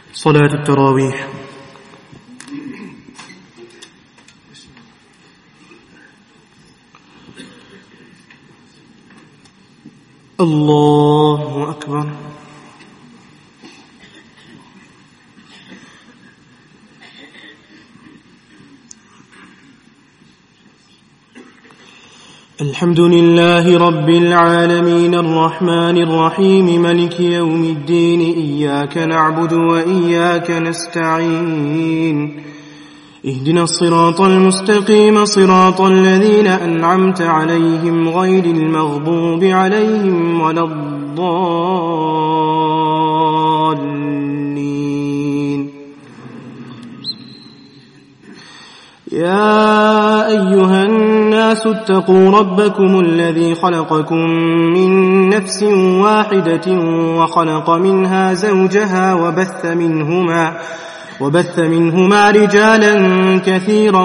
صلاة التراويح. الله أكبر. الحمد لله رب العالمين الرحمن الرحيم ملك يوم الدين إياك نعبد وإياك نستعين اهدنا الصراط المستقيم صراط الذين أنعمت عليهم غير المغضوب عليهم ولا الضالين. يا أيها الناس اتقوا ربكم الذي خلقكم من نفس واحدة وخلق منها زوجها وبث منهما رجالا كثيرا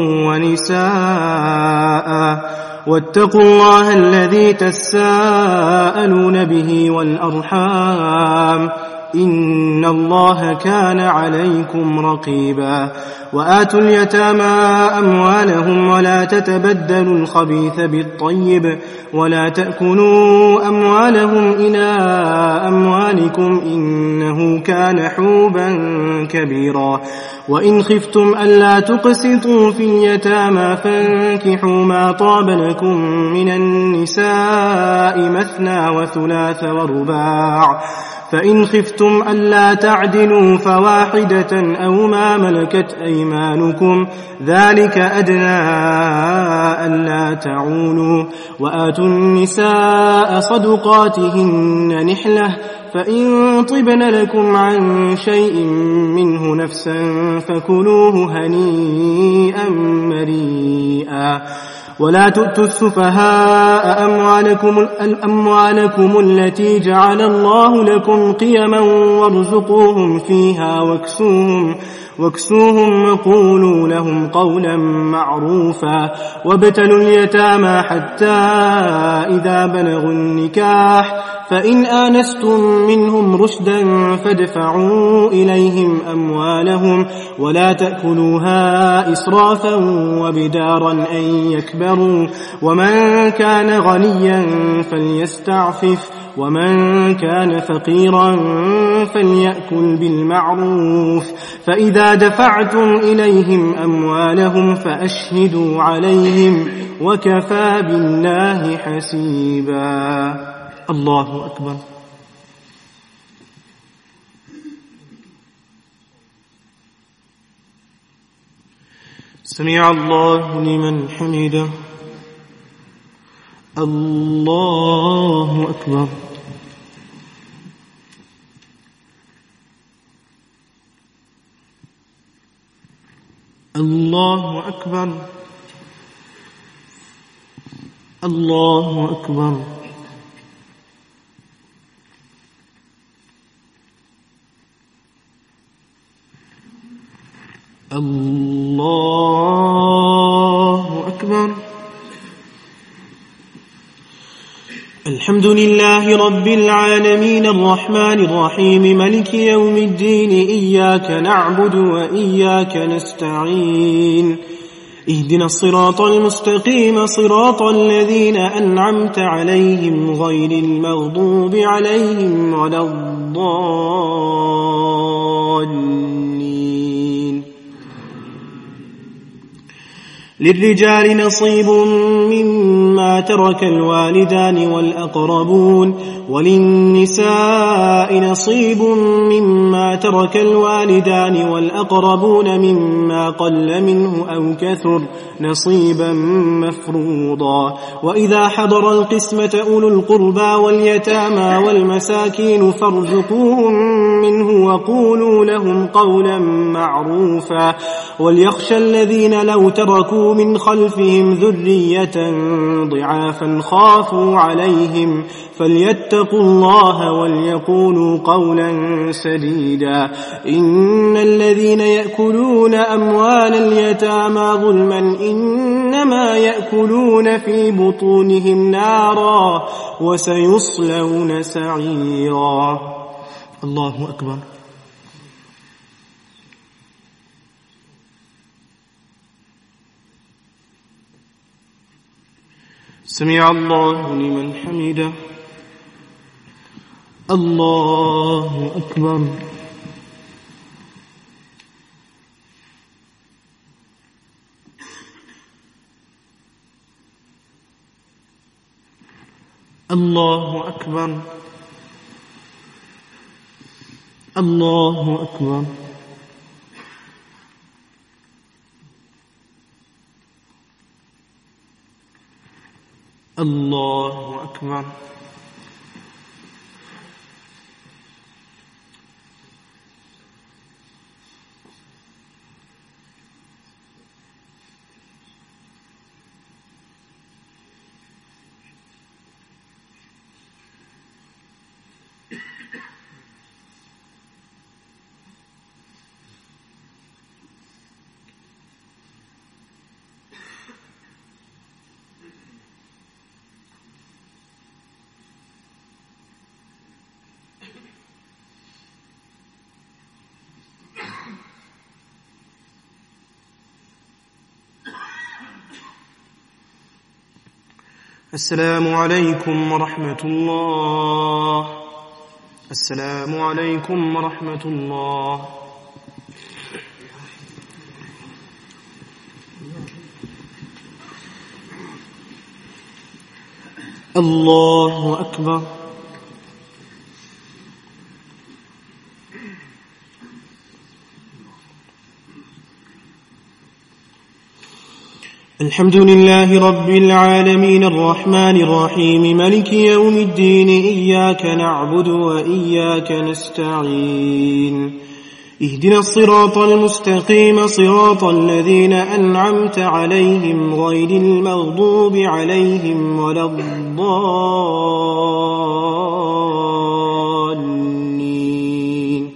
ونساء واتقوا الله الذي تساءلون به والأرحام إن الله كان عليكم رقيبا. وآتوا اليتامى أموالهم ولا تتبدلوا الخبيث بالطيب ولا تأكلوا أموالهم إلى أموالكم إنه كان حوبا كبيرا. وإن خفتم ألا تقسطوا في اليتامى فانكحوا ما طاب لكم من النساء مثنى وثلاث ورباع فإن خفتم ألا تعدلوا فواحدة أو ما ملكت أيمانكم ذلك أدنى ألا تعولوا. وآتوا النساء صدقاتهن نحلة فإن طبن لكم عن شيء منه نفسا فكلوه هنيئا مريئا. ولا تؤتوا السفهاء أموالكم التي جعل الله لكم قيما وارزقوهم فيها واكسوهم وقولوا لهم قولا معروفا. وابتلوا اليتامى حتى إذا بلغوا النكاح فإن آنستم منهم رشدا فادفعوا إليهم أموالهم ولا تأكلوها إسرافا وبدارا أن يكبروا. ومن كان غنيا فليستعفف ومن كان فقيرا فليأكل بالمعروف. فإذا دفعتم إليهم أموالهم فأشهدوا عليهم وكفى بالله حسيبا. الله أكبر. سمع الله لمن حمده. الله أكبر. الله أكبر. الله أكبر. الله أكبر. الحمد لله رب العالمين الرحمن الرحيم ملك يوم الدين إياك نعبد وإياك نستعين اهدنا الصراط المستقيم صراط الذين أنعمت عليهم غير المغضوب عليهم ولا الضالين. للرجال نصيب مما ترك الوالدان والأقربون وللنساء نصيب مما ترك الوالدان والأقربون مما قل منه أو كثر نصيبا مفروضا. وإذا حضر القسمة أولو القربى واليتامى والمساكين فارزقوهم منه وقولوا لهم قولا معروفا. وليخشى الذين لو تركوا من خلفهم ذرية ضعافا خافوا عليهم فليتقوا الله وليقولوا قولا سديدا. إن الذين يأكلون أموال اليتامى ظلما إنما يأكلون في بطونهم نارا وسيصلون سعيرا. الله أكبر. سمع الله لمن حمده. الله أكبر. الله أكبر. الله أكبر. الله أكبر. السلام عليكم ورحمة الله. السلام عليكم ورحمة الله. الله أكبر. الحمد لله رب العالمين الرحمن الرحيم ملك يوم الدين إياك نعبد وإياك نستعين اهدنا الصراط المستقيم صراط الذين أنعمت عليهم غير المغضوب عليهم ولا الضالين.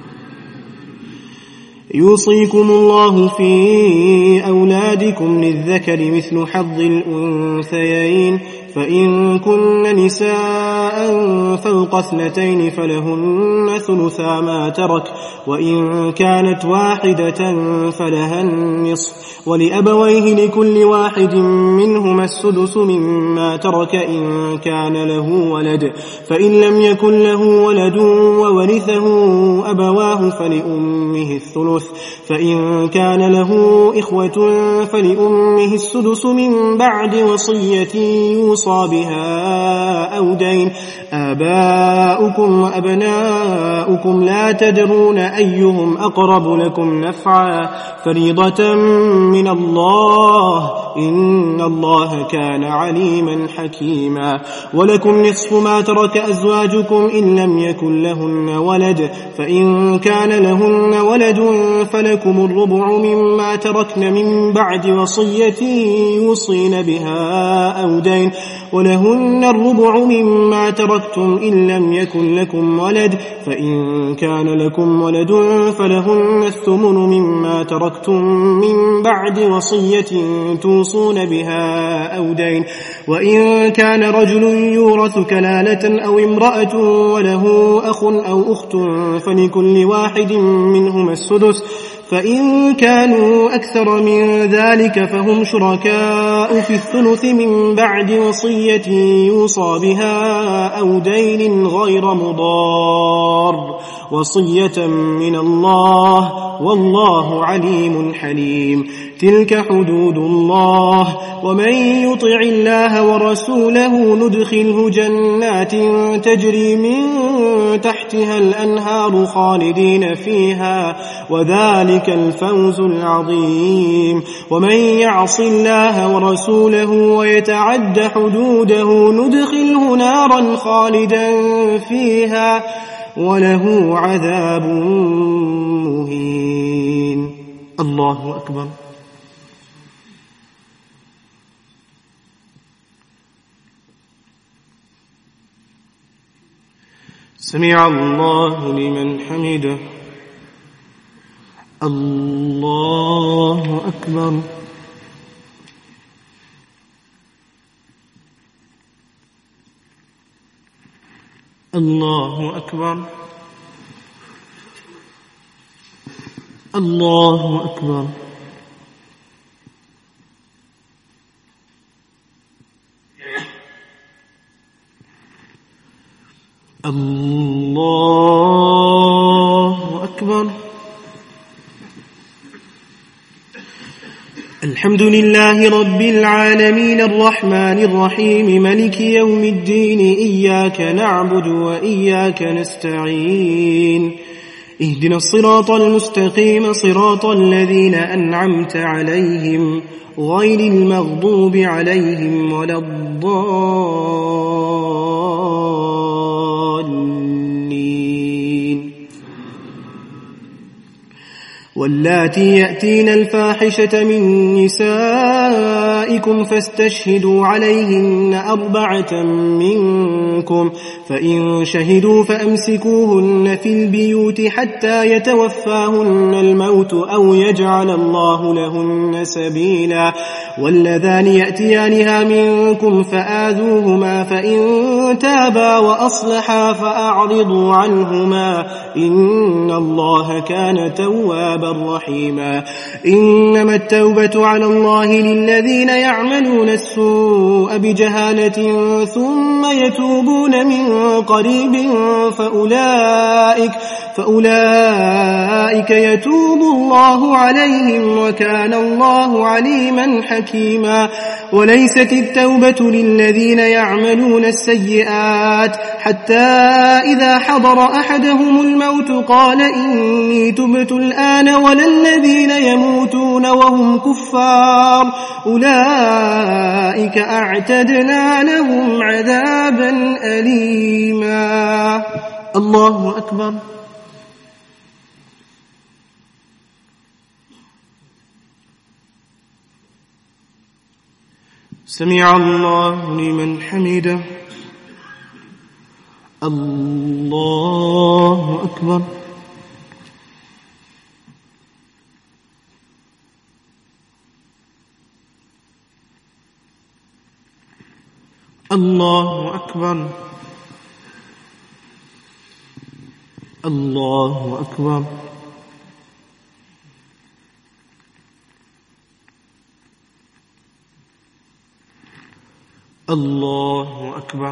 يوصيكم الله في أولادكم للذكر مثل حظ الأنثيين فإن كن نساء فوق 2 فلهن ثلثا ما ترك وإن كانت واحدة فلها النصف ولأبويه لكل واحد منهما السدس مما ترك إن كان له ولد فإن لم يكن له ولد وورثه أبواه فلأمه الثلث فإن كان له إخوة فلأمه السدس من بعد وصية يوصى بها أو دين. آباؤكم وأبناؤكم لا تدرون أيهم أقرب لكم نفعا فريضة من الله إن الله كان عليما حكيما. ولكم نصف ما ترك أزواجكم إن لم يكن لهن ولد فإن كان لهن ولد فلكم الربع مما تركن من بعد وصية يوصين بها أو دين ولهن الربع مما تركتم إن لم يكن لكم ولد فإن كان لكم ولد فلهن الثمن مما تركتم من بعد وصية توصون بها أو دين. وإن كان رجل يورث كلالة أو امرأة وله أخ أو أخت فلكل واحد منهما السدس فإن كانوا أكثر من ذلك فهم شركاء في الثلث من بعد وصية يوصى بها أو دين غير مضار وصية من الله والله عليم حليم. تلك حدود الله ومن يطع الله ورسوله ندخله جنات تجري من تحتها الأنهار خالدين فيها وذلك الفوز العظيم. ومن يعص الله ورسوله ويتعد حدوده ندخله نارا خالدا فيها وله عذاب مهين. الله أكبر. سمع الله لمن حمده. الله أكبر. الله أكبر. الله أكبر. الحمد لله رب العالمين الرحمن الرحيم ملك يوم الدين إياك نعبد وإياك نستعين اهدنا الصراط المستقيم صراط الذين أنعمت عليهم غير المغضوب عليهم ولا الضالين واللاتي يأتين الفاحشة من نسائكم فاستشهدوا عليهن 4 منكم فإن شهدوا فأمسكوهن في البيوت حتى يتوفاهن الموت أو يجعل الله لهن سبيلا واللذان يأتيانها منكم فآذوهما فإن تابا وأصلحا فأعرضوا عنهما إن الله كان توابا رحيما إنما التوبة على الله للذين يعملون السوء بجهالة ثم يتوبون من قريب فأولئك يتوب الله عليهم وكان الله عليما حكيما وليست التوبة للذين يعملون السيئات حتى إذا حضر أحدهم الموت قال إني تبت الآن ولا الذين يموتون وهم كفار أولئك أعتدنا لهم عذابا أليما. الله أكبر. سمع الله لمن حمده. الله أكبر. الله أكبر. الله أكبر. الله أكبر.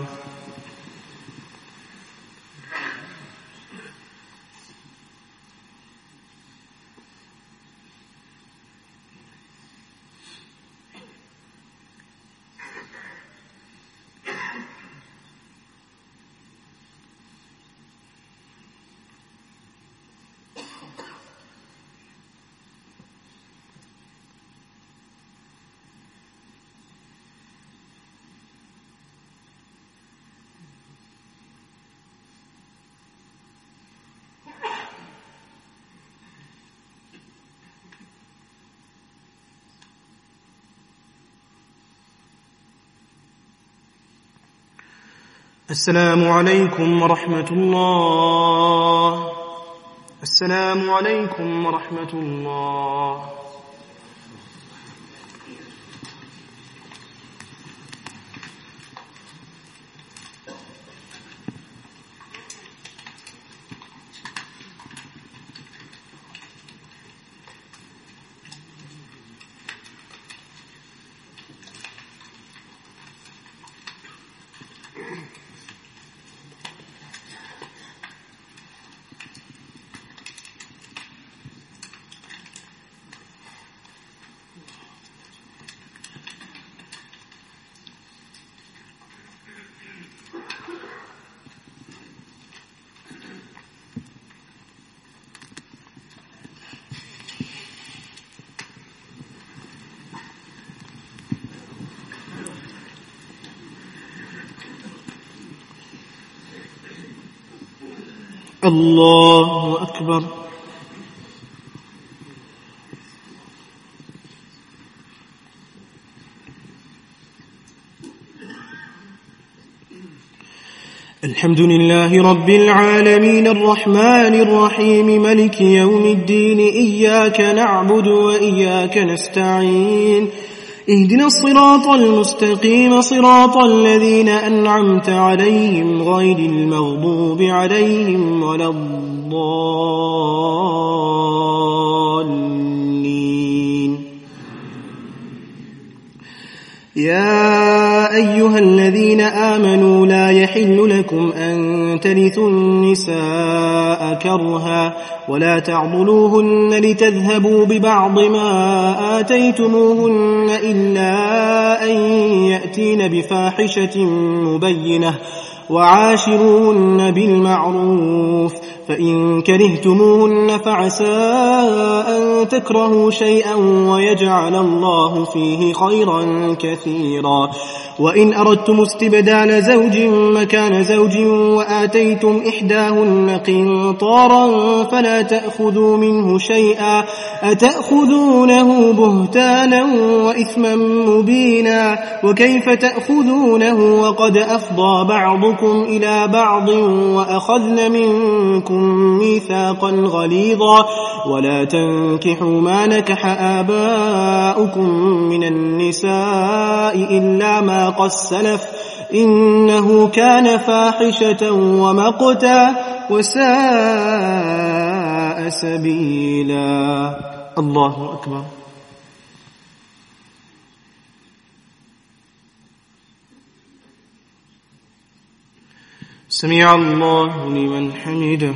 السلام عليكم ورحمة الله. السلام عليكم ورحمة الله. الله أكبر. الحمد لله رب العالمين الرحمن الرحيم ملك يوم الدين إياك نعبد وإياك نستعين اهدنا الصراط المستقيم صراط الذين أنعمت عليهم غير المغضوب عليهم ولا الضالين. يا أيها الذين آمنوا لا يحل لكم أن ترثوا النساء كرها ولا تعضلوهن لتذهبوا ببعض ما آتيتموهن إلا أن يأتين بفاحشة مبينة وعاشروهن بالمعروف فإن كرهتموهن فعسى أن تكرهوا شيئا ويجعل الله فيه خيرا كثيرا وإن أردتم استبدال زوج مكان زوج وآتيتم إحداهن قنطارا فلا تأخذوا منه شيئا أتأخذونه بهتانا وإثما مبينا وكيف تأخذونه وقد أفضى بعضكم إلى بعض وأخذن منكم ميثاقا غليظا ولا تنكحوا ما نكح آباؤكم من النساء إلا ما قد سلف إنه كان فاحشة ومقتا وساء سبيلا. الله أكبر. سمع الله لمن حمده.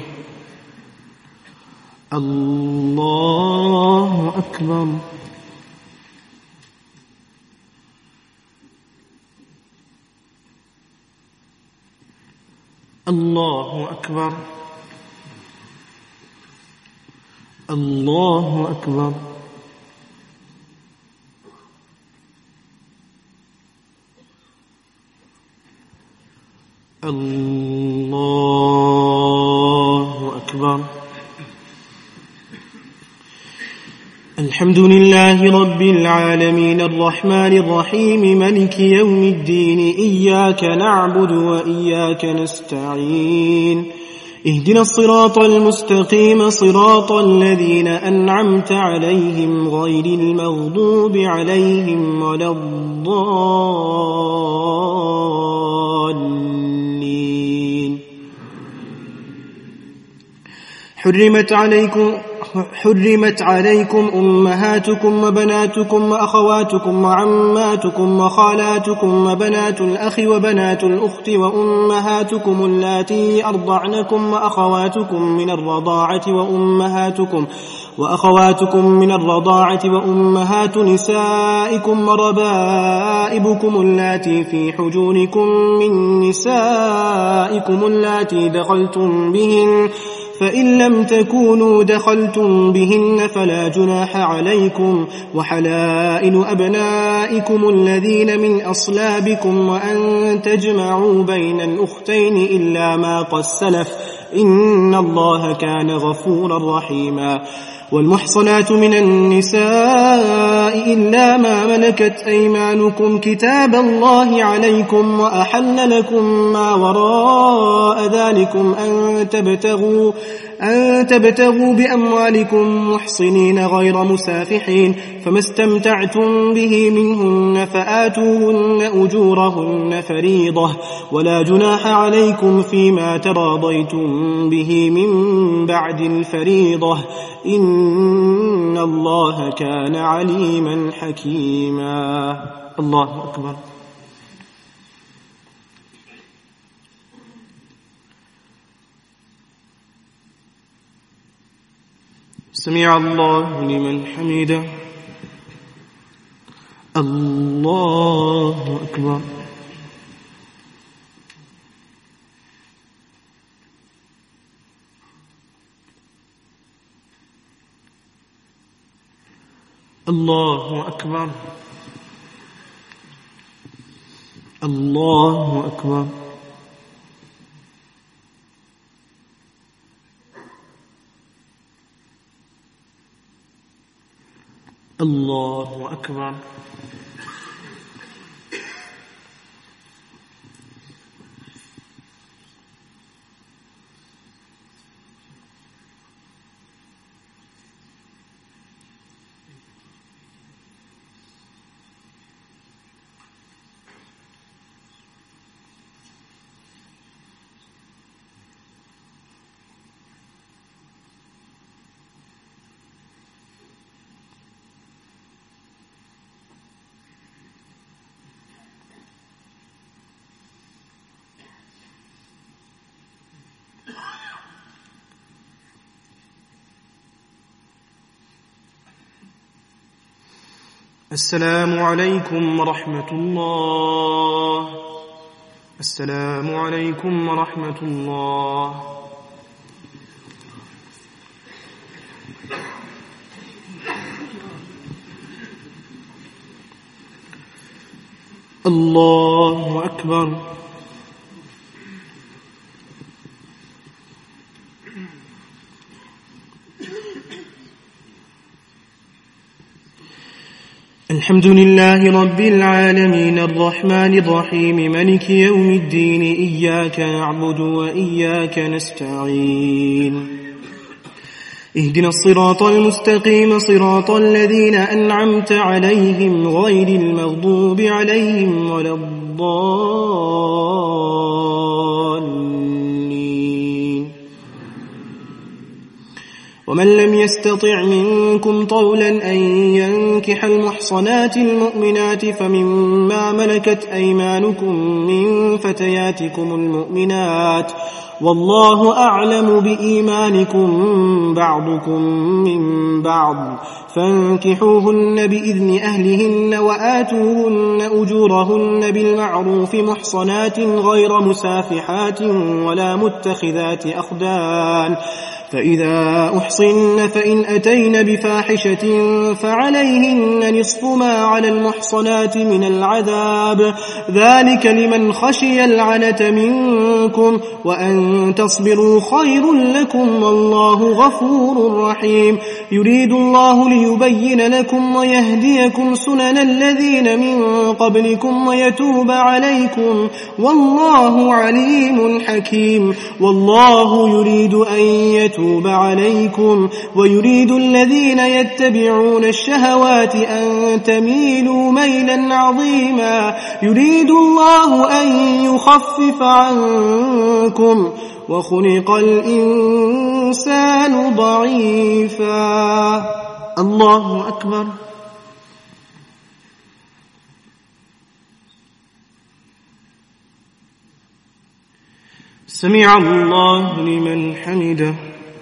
الله أكبر. الله أكبر. الله أكبر. الله أكبر. الحمد لله رب العالمين الرحمن الرحيم ملك يوم الدين إياك نعبد وإياك نستعين اهدنا الصراط المستقيم صراط الذين أنعمت عليهم غير المغضوب عليهم ولا الضالين. حرمت عليكم أمهاتكم وبناتكم وأخواتكم وعماتكم وخالاتكم وبنات الأخ وبنات الأخت وأمهاتكم اللاتي أرضعنكم وأخواتكم من الرضاعة وأمهات نسائكم وربائبكم اللاتي في حجوركم من نسائكم اللاتي دخلتم بهن فإن لم تكونوا دخلتم بهن فلا جناح عليكم وحلائل أبنائكم الذين من أصلابكم وأن تجمعوا بين الأختين إلا ما قد سلف إن الله كان غفورا رحيما. والمحصنات من النساء إلا ما ملكت أيمانكم كتاب الله عليكم وأحل لكم ما وراء ذلكم أن تبتغوا بأموالكم محصنين غير مسافحين فما استمتعتم به منهن فآتوهن أجورهن فريضة ولا جناح عليكم فيما تراضيتم به من بعد الفريضة إن الله كان عليما حكيما. الله أكبر. سمع الله لمن حمده. الله أكبر. الله أكبر. الله أكبر. الله أكبر. السلام عليكم ورحمة الله. السلام عليكم ورحمة الله. الله أكبر. الحمد لله رب العالمين الرحمن الرحيم مالك يوم الدين إياك نعبد وإياك نستعين اهدنا الصراط المستقيم صراط الذين أنعمت عليهم غير المغضوب عليهم ولا الضالين. ومن لم يستطع منكم طولا أن ينكح المحصنات المؤمنات فمما ملكت أيمانكم من فتياتكم المؤمنات والله أعلم بإيمانكم بعضكم من بعض فانكحوهن بإذن أهلهن وآتوهن أجورهن بالمعروف محصنات غير مسافحات ولا متخذات أخدان فإذا أحصن فإن أتين بفاحشة فعليهن نصف ما على المحصنات من العذاب ذلك لمن خشي العنة منكم وأن تصبروا خير لكم والله غفور رحيم. يريد الله ليبين لكم ويهديكم سنن الذين من قبلكم ويتوب عليكم والله عليم حكيم. والله يريد أن يتوب عليكم ويريد الذين يتبعون الشهوات أن تميلوا ميلا عظيما. يريد الله أن يخفف عنكم وخلق الإنسان ضعيفا. الله أكبر. سمع الله لمن حمده.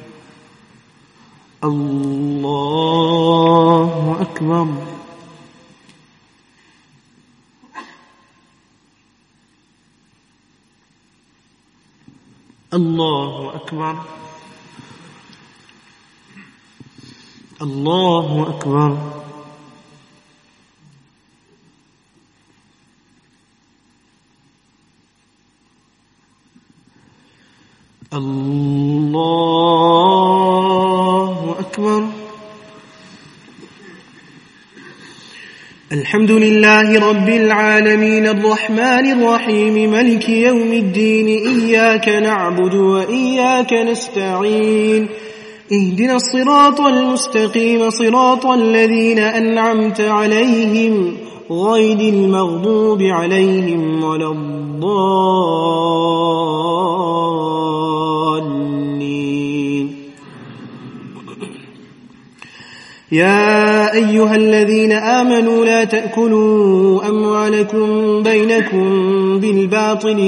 الله أكبر. الله أكبر. الله أكبر. الله أكبر. الحمد لله رب العالمين الرحمن الرحيم مالك يوم الدين إياك نعبد وإياك نستعين اهدنا الصراط المستقيم صراط الذين أنعمت عليهم غير المغضوب عليهم ولا الضالين. يا أيها الذين آمنوا لا تأكلوا أموالكم بينكم بالباطل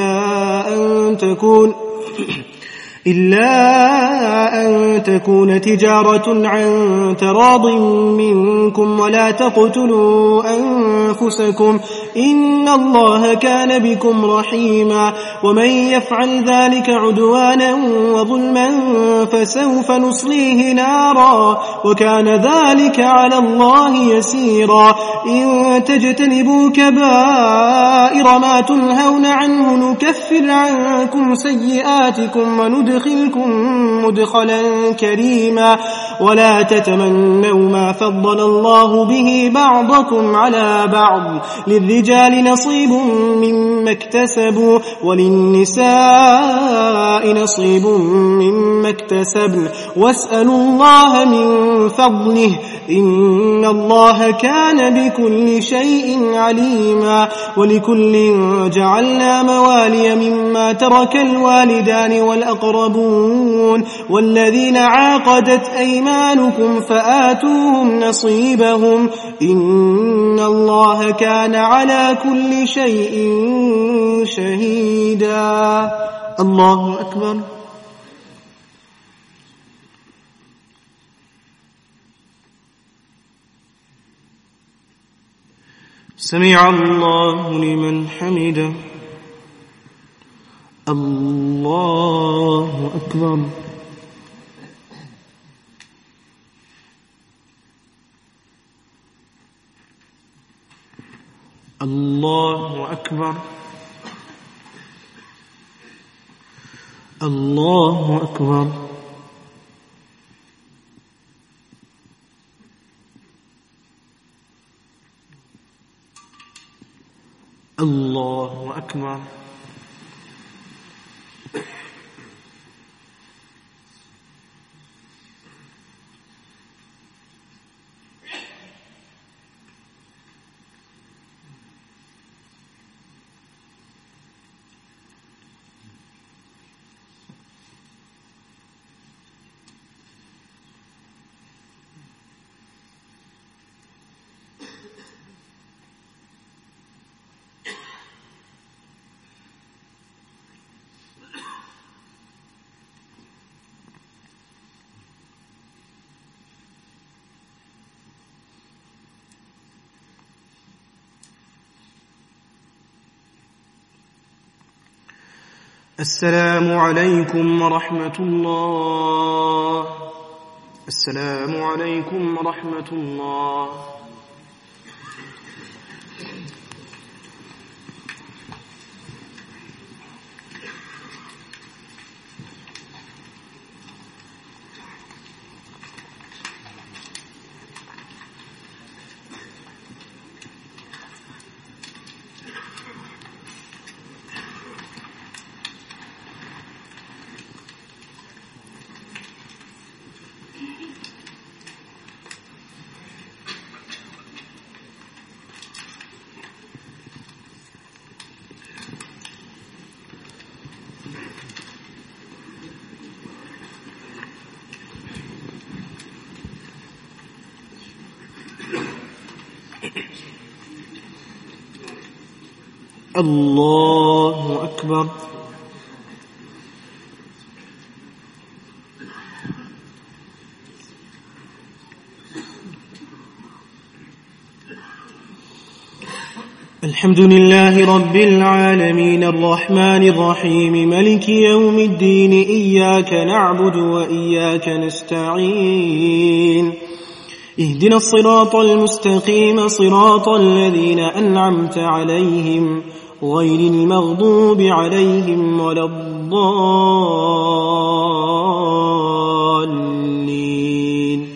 إلا أن تكون تجارة عن تراض منكم ولا تقتلوا أنفسكم إن الله كان بكم رحيما. ومن يفعل ذلك عدوانا وظلما فسوف نصليه نارا وكان ذلك على الله يسيرا. إن تجتنبوا كبائر ما تنهون عنه نكفر عنكم سيئاتكم وندخلكم مدخلا كريما. ولا تتمنوا ما فضل الله به بعضكم على بعض للرجال نصيب مما اكتسبوا وللنساء نصيب مما اكتسبن واسألوا الله من فضله إن الله كان بكل شيء عليما. ولكل جعلنا موالي مما ترك الوالدان والأقربون والذين عاقدت أيمانكم فآتوهم نصيبهم إن الله كان على كل شيء شهيدا. الله أكبر. سمع الله لمن حمده. الله أكبر. الله أكبر. الله أكبر. الله أكبر. السلام عليكم ورحمة الله. السلام عليكم ورحمة الله. الله أكبر. الحمد لله رب العالمين الرحمن الرحيم ملك يوم الدين إياك نعبد وإياك نستعين اهدنا الصراط المستقيم صراط الذين أنعمت عليهم غير المغضوب عليهم ولا الضالين.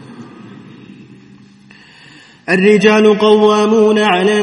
الرجال قوامون على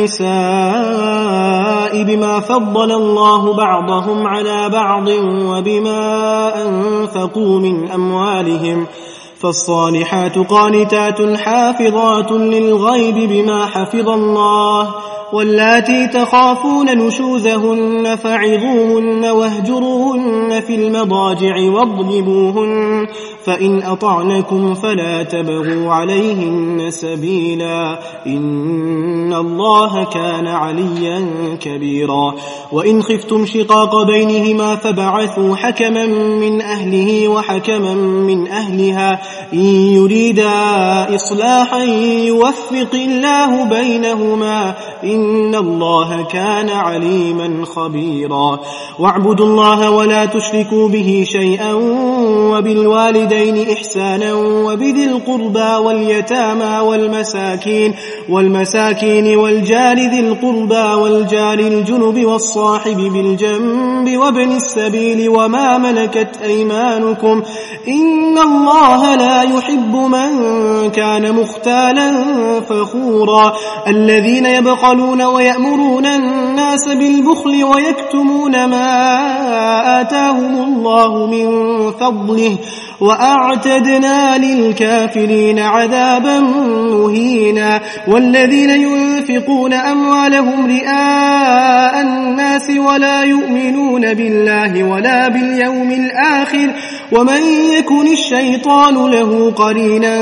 النساء بما فضل الله بعضهم على بعض وبما أنفقوا من أموالهم فالصالحات قانتات حافظات للغيب بما حفظ الله واللاتي تخافون نشوزهن فعظوهن واهجروهن في المضاجع واضربوهن فإن أطعنكم فلا تبغوا عليهن سبيلا إن الله كان عليا كبيرا. وإن خفتم شقاق بينهما فبعثوا حكما من أهله وحكما من أهلها إن يريدا إصلاحا يوفق الله بينهما إن الله كان عليما خبيرا. واعبدوا الله ولا تشركوا به شيئا وبالوالدين إحسانا وبذي القربى واليتامى والمساكين والجار ذي القربى والجار الجنب والصاحب بالجنب وابن السبيل وما ملكت أيمانكم إن الله لا يحب من كان مختالا فخورا. الذين يبخلون ويأمرون الناس بالبخل ويكتمون ما آتاهم الله من فضله وأعتدنا للكافرين عذابا مهينا. والذين ينفقون أموالهم رئاء الناس ولا يؤمنون بالله ولا باليوم الآخر ومن يكن الشيطان له قرينا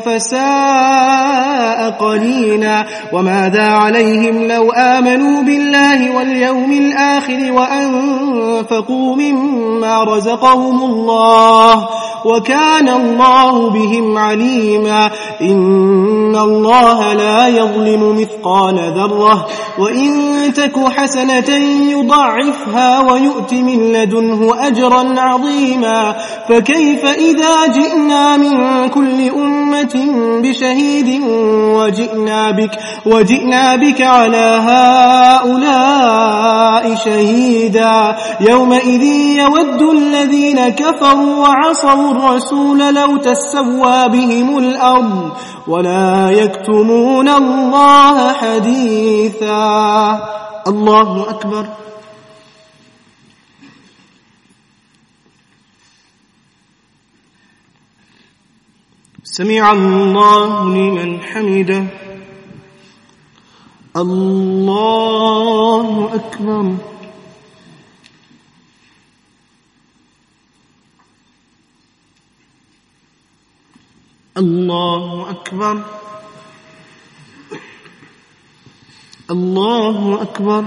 فساء قرينا. وماذا عليهم لو آمنوا بالله واليوم الآخر وأنفقوا مما رزقهم الله وكان الله بهم عليما إن الله لا يظلم مثقال ذرة وإن تك حسنة يضاعفها ويؤت من لدنه أجرا عظيما فكيف إذا جئنا من كل أمة بشهيد وجئنا بك على هؤلاء شهيدا يومئذ يود الذين كفروا وعصوا الرسول لو تسوى بهم الأرض ولا يكتمون الله حديثا الله أكبر سمع الله لمن حمده الله أكبر الله أكبر الله أكبر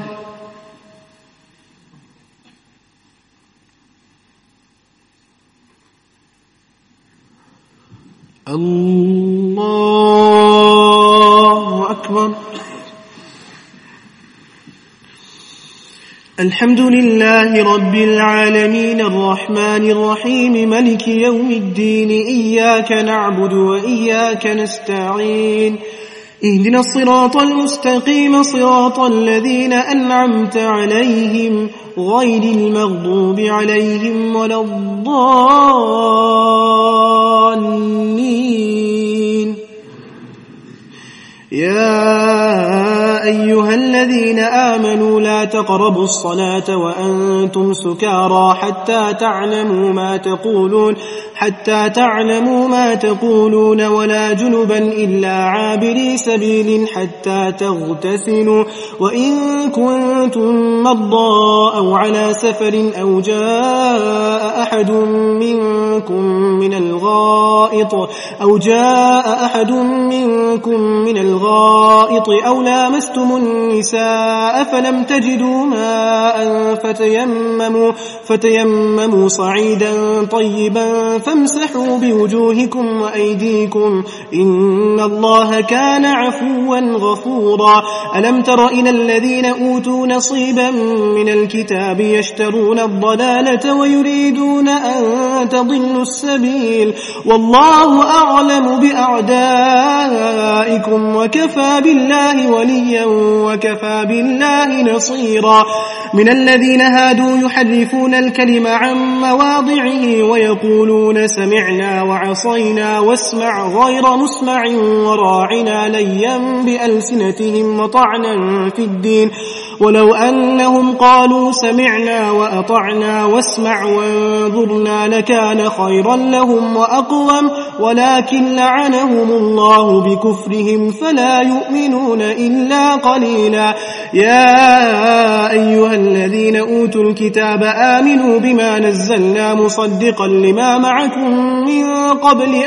الله أكبر الحمد لله رب العالمين الرحمن الرحيم ملك يوم الدين إياك نعبد وإياك نستعين اهدنا الصراط المستقيم صراط الذين أنعمت عليهم غير المغضوب عليهم ولا الضالين يا أيها الذين آمنوا لا تقربوا الصلاة وأنتم سكارى حتى تعلموا ما تقولون ولا جنبا إلا عابري سبيل حتى تغتسلوا وإن كنتم مرضى أو على سفر أو جاء أحد منكم من الغائط أو لامستم النساء فلم تجدوا ماء فتيمموا صعيدا طيبا فامسحوا بوجوهكم وأيديكم إن الله كان عفوا غفورا ألم تر إلى الذين أوتوا نصيبا من الكتاب يشترون الضلالة ويريدون أن تضلوا السبيل والله أعلم بأعدائكم وكفى بالله وليا وكفى بالله نصيرا من الذين هادوا يحرفون الكلم عن مواضعه ويقولون سمعنا وعصينا واسمع غير مسمع وراعنا ليا بألسنتهم وطعنا في الدين ولو أنهم قالوا سمعنا وأطعنا واسمع وانظرنا لكان خيرا لهم وأقوم ولكن لعنهم الله بكفرهم فلا يؤمنون إلا قليلا يا أيها الذين أوتوا الكتاب آمنوا بما نزلنا مصدقا لما معكم من قبل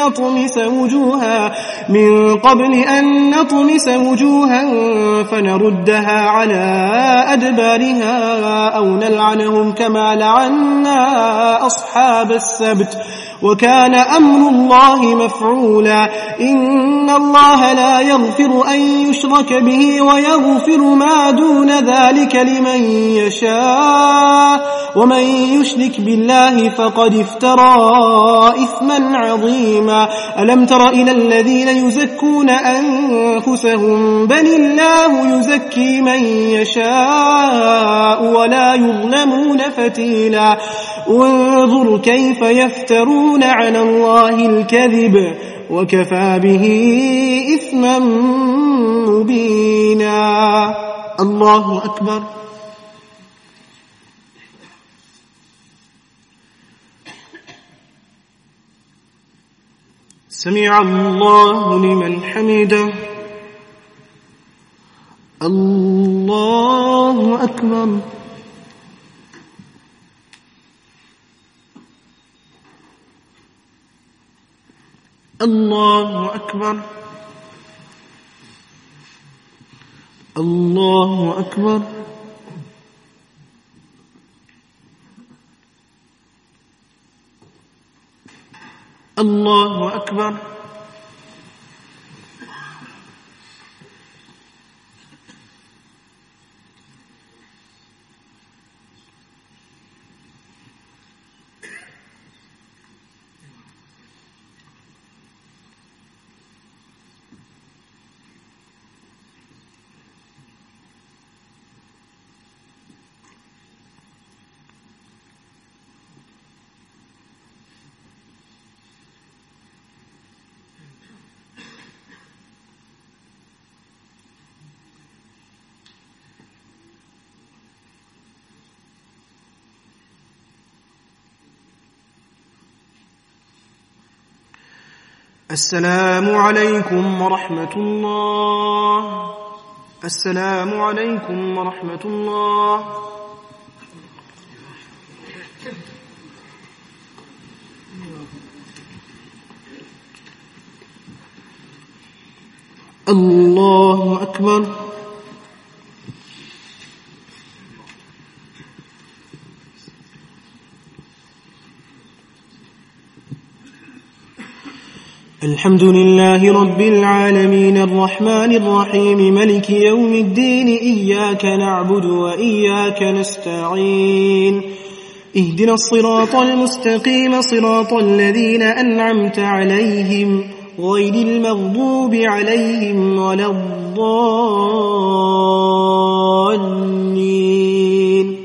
أن نطمس وجوها فنردها على أدبارها أو نلعنهم كما لعنا أصحاب السبت وكان أمر الله مفعولا إن الله لا يغفر أن يشرك به ويغفر ما دون ذلك لمن يشاء ومن يشرك بالله فقد افترى إثما عظيما ألم تر إلى الذين يزكون أنفسهم بل الله يزكي من يشاء ولا يظلمون فتيلا انظر كيف يفترون على الله الكذب وكفى به إثما مبينا الله أكبر سمع الله لمن حمده الله أكبر الله أكبر الله أكبر الله أكبر. السلام عليكم ورحمة الله. السلام عليكم ورحمة الله. الله أكبر. الحمد لله رب العالمين الرحمن الرحيم ملك يوم الدين إياك نعبد وإياك نستعين اهدنا الصراط المستقيم صراط الذين أنعمت عليهم غير المغضوب عليهم ولا الضالين.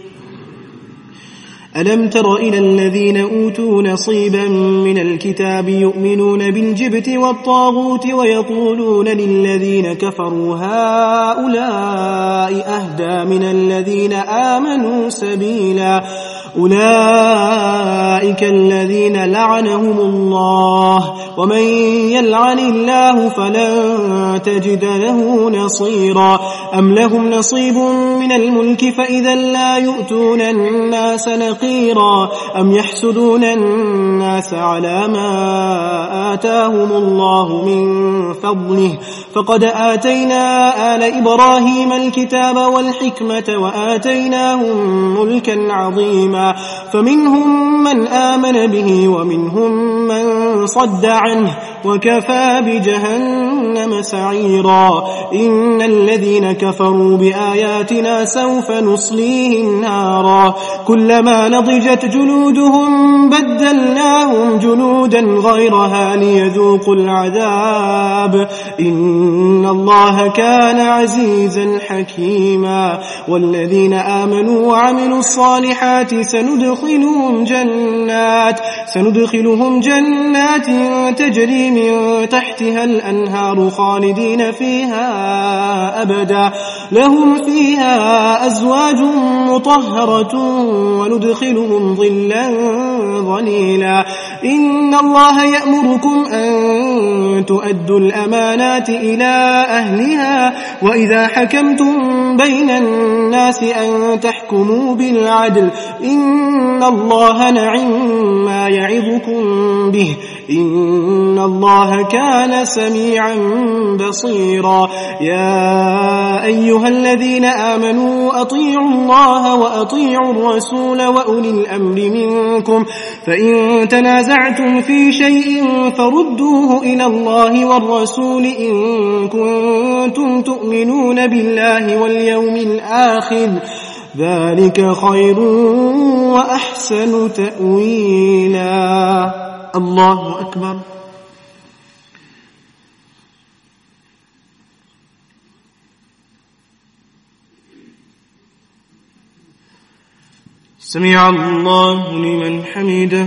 ألم تر إلى الذين أوتوا نصيبا من الكتاب يؤمنون بالجبت والطاغوت ويقولون للذين كفروا هؤلاء أهدى من الذين آمنوا سبيلا أولئك الذين لعنهم الله ومن يلعن الله فلن تجد له نصيرا. أم لهم نصيب من الملك فإذا لا يؤتون الناس نقيرا أم يحسدون الناس على ما آتاهم الله من فضله فقد آتينا آل إبراهيم الكتاب والحكمة وآتيناهم ملكا عظيما فمنهم من آمن به ومنهم من صد عنه وكفى بجهنم سعيرا. إن الذين كفروا بآياتنا سوف نصليهم نارا كلما نضجت جلودهم بدلناهم جلودا غيرها ليذوقوا العذاب إن الله كان عزيزا حكيما. والذين آمنوا وعملوا الصالحات سندخلهم جنات تجري من تحتها الأنهار خالدين فيها أبدا لهم فيها أزواج مطهرة وندخلهم ظلا ظليلا. إن الله يأمركم أن تؤدوا الأمانات إلى أهلها وإذا حكمتم بين الناس أن تحكموا بالعدل إن الله نعم ما يعظكم به إن الله كان سميعا بصيرا. يا أيها الذين آمنوا أطيعوا الله وأطيعوا الرسول وأولي الأمر منكم فإن تنازعتم في شيء فردوه إلى الله والرسول إن كنتم تؤمنون بالله واليوم الآخر ذلك خير وأحسن تأويلا. الله أكبر. سمع الله لمن حمده.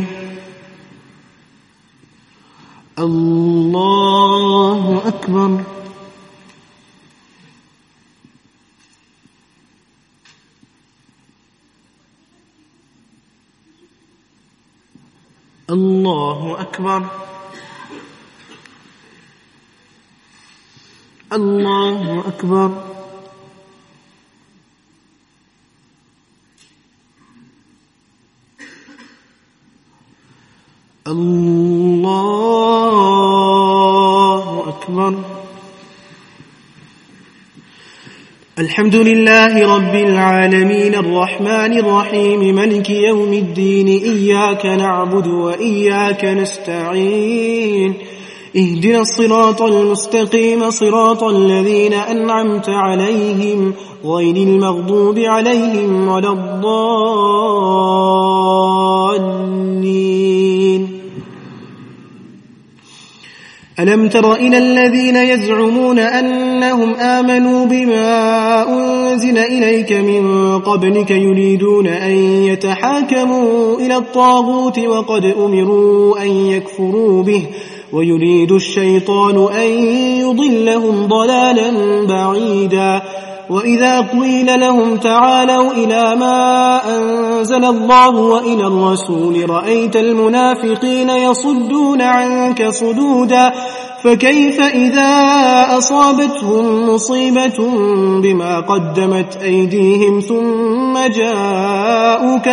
الله أكبر. الله أكبر. الله أكبر. الله أكبر. الحمد لله رب العالمين الرحمن الرحيم ملك يوم الدين إياك نعبد وإياك نستعين اهدنا الصراط المستقيم صراط الذين أنعمت عليهم غير المغضوب عليهم ولا الضالين. ألم تر إلى الذين يزعمون أنهم آمنوا بما أنزل إليك من قبلك يريدون أن يتحاكموا إلى الطاغوت وقد أمروا أن يكفروا به ويريد الشيطان أن يضلهم ضلالا بعيدا. وإذا قيل لهم تعالوا إلى ما أنزل الله وإلى الرسول رأيت المنافقين يصدون عنك صدودا. فكيف إذا أصابتهم مصيبة بما قدمت أيديهم ثم جاءوك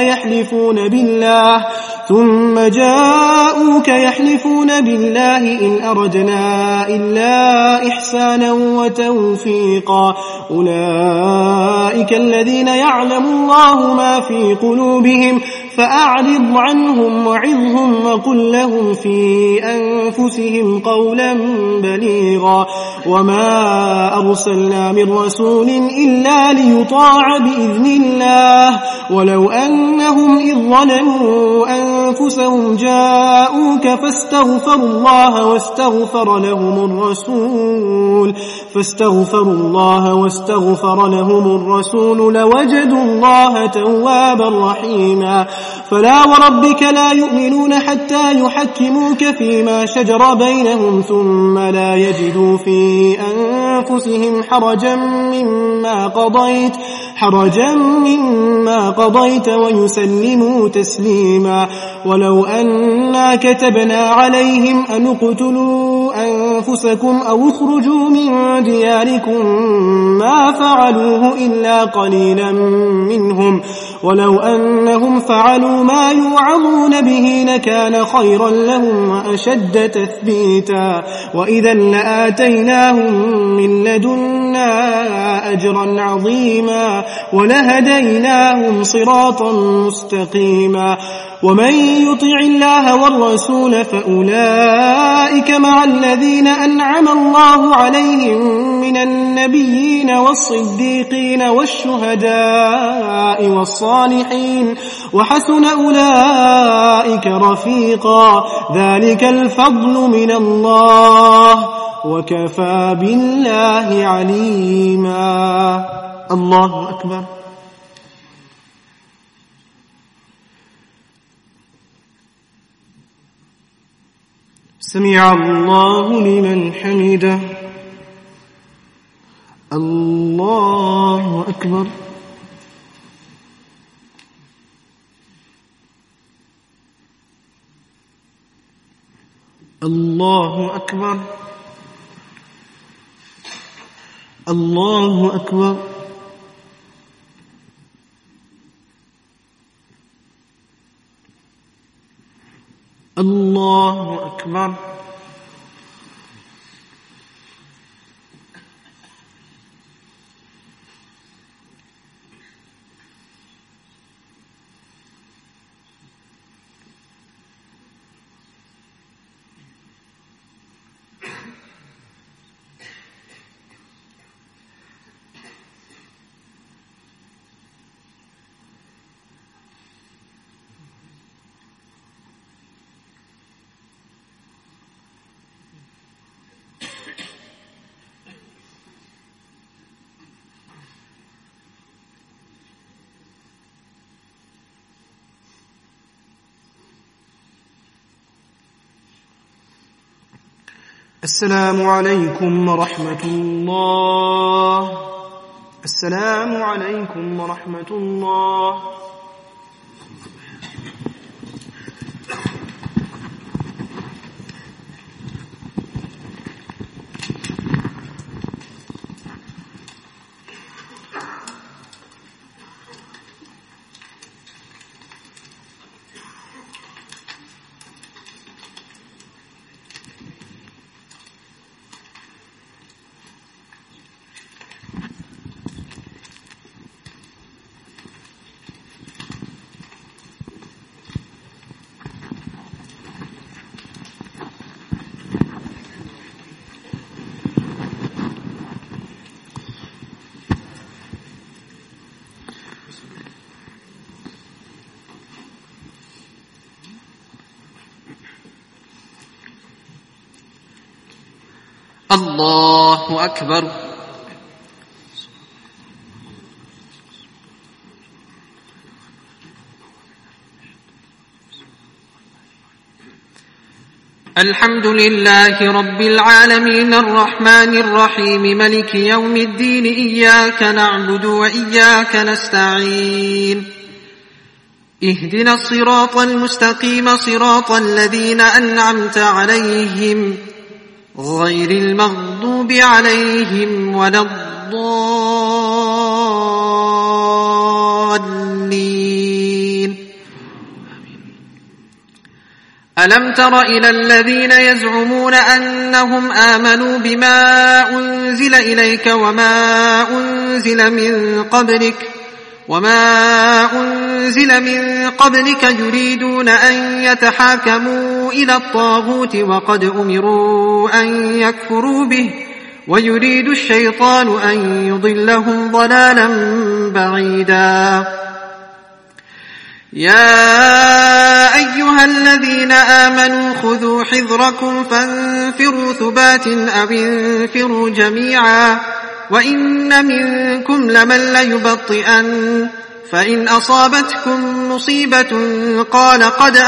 يحلفون بالله إن أردنا إلا إحسانا وتوفيقا أولئك الذين يعلم الله ما في قلوبهم فأعرض عنهم وعظهم وقل لهم في أنفسهم قولا بليغا. وما أرسلنا من رسول إلا ليطاع بإذن الله ولو أنهم إذ ظلموا أنفسهم جاءوك فاستغفروا الله واستغفر لهم الرسول لوجدوا الله توابا رحيما. فلا وربك لا يؤمنون حتى يحكموك فيما شجر بينهم ثم لا يجدوا في أنفسهم حرجا مما قضيت ويسلموا تسليما. ولو أنا كتبنا عليهم أن اقتلوا أنفسكم أو اخرجوا من دياركم ما فعلوه إلا قليلا منهم ولو أنهم فعلوا ما يوعظون به لكان خيرا لهم وأشد تثبيتا وإذا لآتيناهم من لدنا أجرا عظيما ولهديناهم صراطا مستقيما. ومن يطع الله والرسول فأولئك مع الذين أنعم الله عليهم من النبيين والصديقين والشهداء والصالحين وحسن أولئك رفيقا ذلك الفضل من الله وكفى بالله عليما. الله أكبر. سمع الله لمن حمده. الله أكبر. الله أكبر. الله أكبر. الله أكبر. السلام عليكم ورحمة الله. السلام عليكم ورحمة الله. الله أكبر. الحمد لله رب العالمين الرحمن الرحيم ملك يوم الدين إياك نعبد وإياك نستعين اهدنا الصراط المستقيم صراط الذين أنعمت عليهم غير المغضوب عليهم ولا الضالين. ألم تر إلى الذين يزعمون أنهم آمنوا بما أنزل إليك وما أنزل من قبلك يريدون أن يتحاكموا إلى الطاغوت وقد أمروا أن يكفروا به ويريد الشيطان أن يضلهم ضلالا بعيدا. يا أيها الذين آمنوا خذوا حذركم فانفروا ثبات أو انفروا جميعا وإن منكم لمن ليبطئن فإن أصابتكم مصيبة قال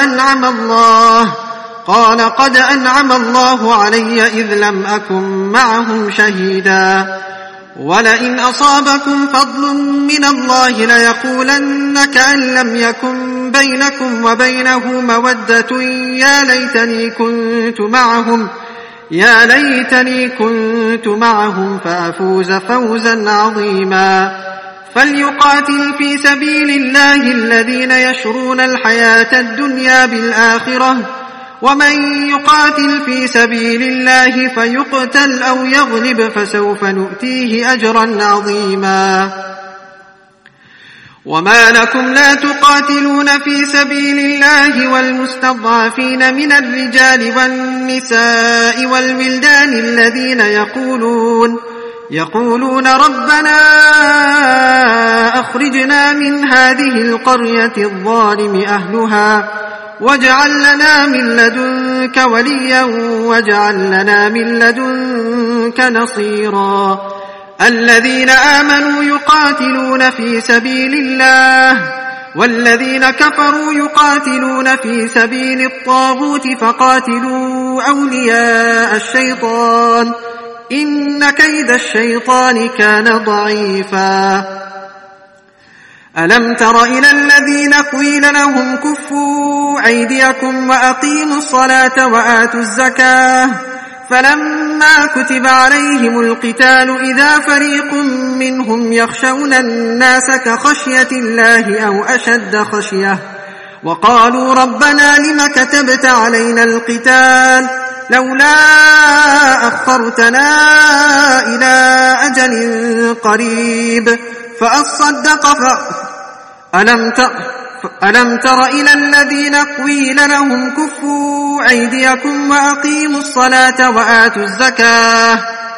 قد أنعم الله علي إذ لم أكن معهم شهيدا ولئن أصابكم فضل من الله ليقولن كأن لم يكن بينكم وبينه مودة يا ليتني كنت معهم فأفوز فوزا عظيما. فليقاتل في سبيل الله الذين يشرون الحياة الدنيا بالآخرة ومن يقاتل في سبيل الله فيقتل أو يغلب فسوف نؤتيه أجرا عظيما. وما لكم لا تقاتلون في سبيل الله والمستضعفين من الرجال والنساء والولدان الذين يقولون ربنا أخرجنا من هذه القرية الظالم أهلها واجعل لنا من لدنك وليا واجعل لنا من لدنك نصيرا. الذين آمنوا يقاتلون في سبيل الله والذين كفروا يقاتلون في سبيل الطاغوت فقاتلوا أولياء الشيطان إن كيد الشيطان كان ضعيفا. ألم تر إلى الذين قيل لهم كفوا أيديكم وأقيموا الصلاة وآتوا الزكاة فلما كتب عليهم القتال إذا فريق منهم يخشون الناس كخشية الله أو أشد خشية وقالوا ربنا لم كتبت علينا القتال لولا أخرتنا إلى أجل قريب فأصدق ألم تر إلى الذين قيل لهم كفوا أيديكم وأقيموا الصلاة وآتوا الزكاة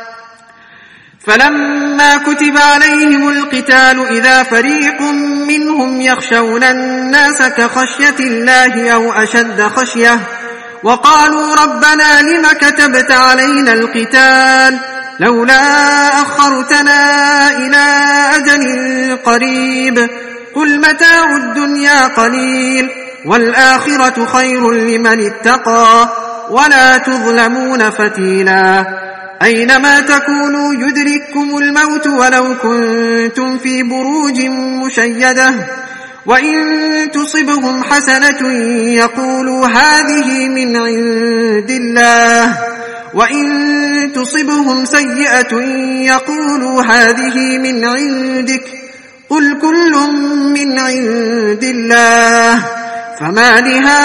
فلما كتب عليهم القتال إذا فريق منهم يخشون الناس كخشية الله أو أشد خشية وقالوا ربنا لم كتبت علينا القتال لولا أخرتنا إلى أجل قريب قل متاع الدنيا قليل والآخرة خير لمن اتقى ولا تظلمون فتيلا. أينما تكونوا يدرككم الموت ولو كنتم في بروج مشيدة وإن تصبهم حسنة يقولوا هذه من عند الله وإن تصبهم سيئة يقولوا هذه من عندك قل كل من عند الله فما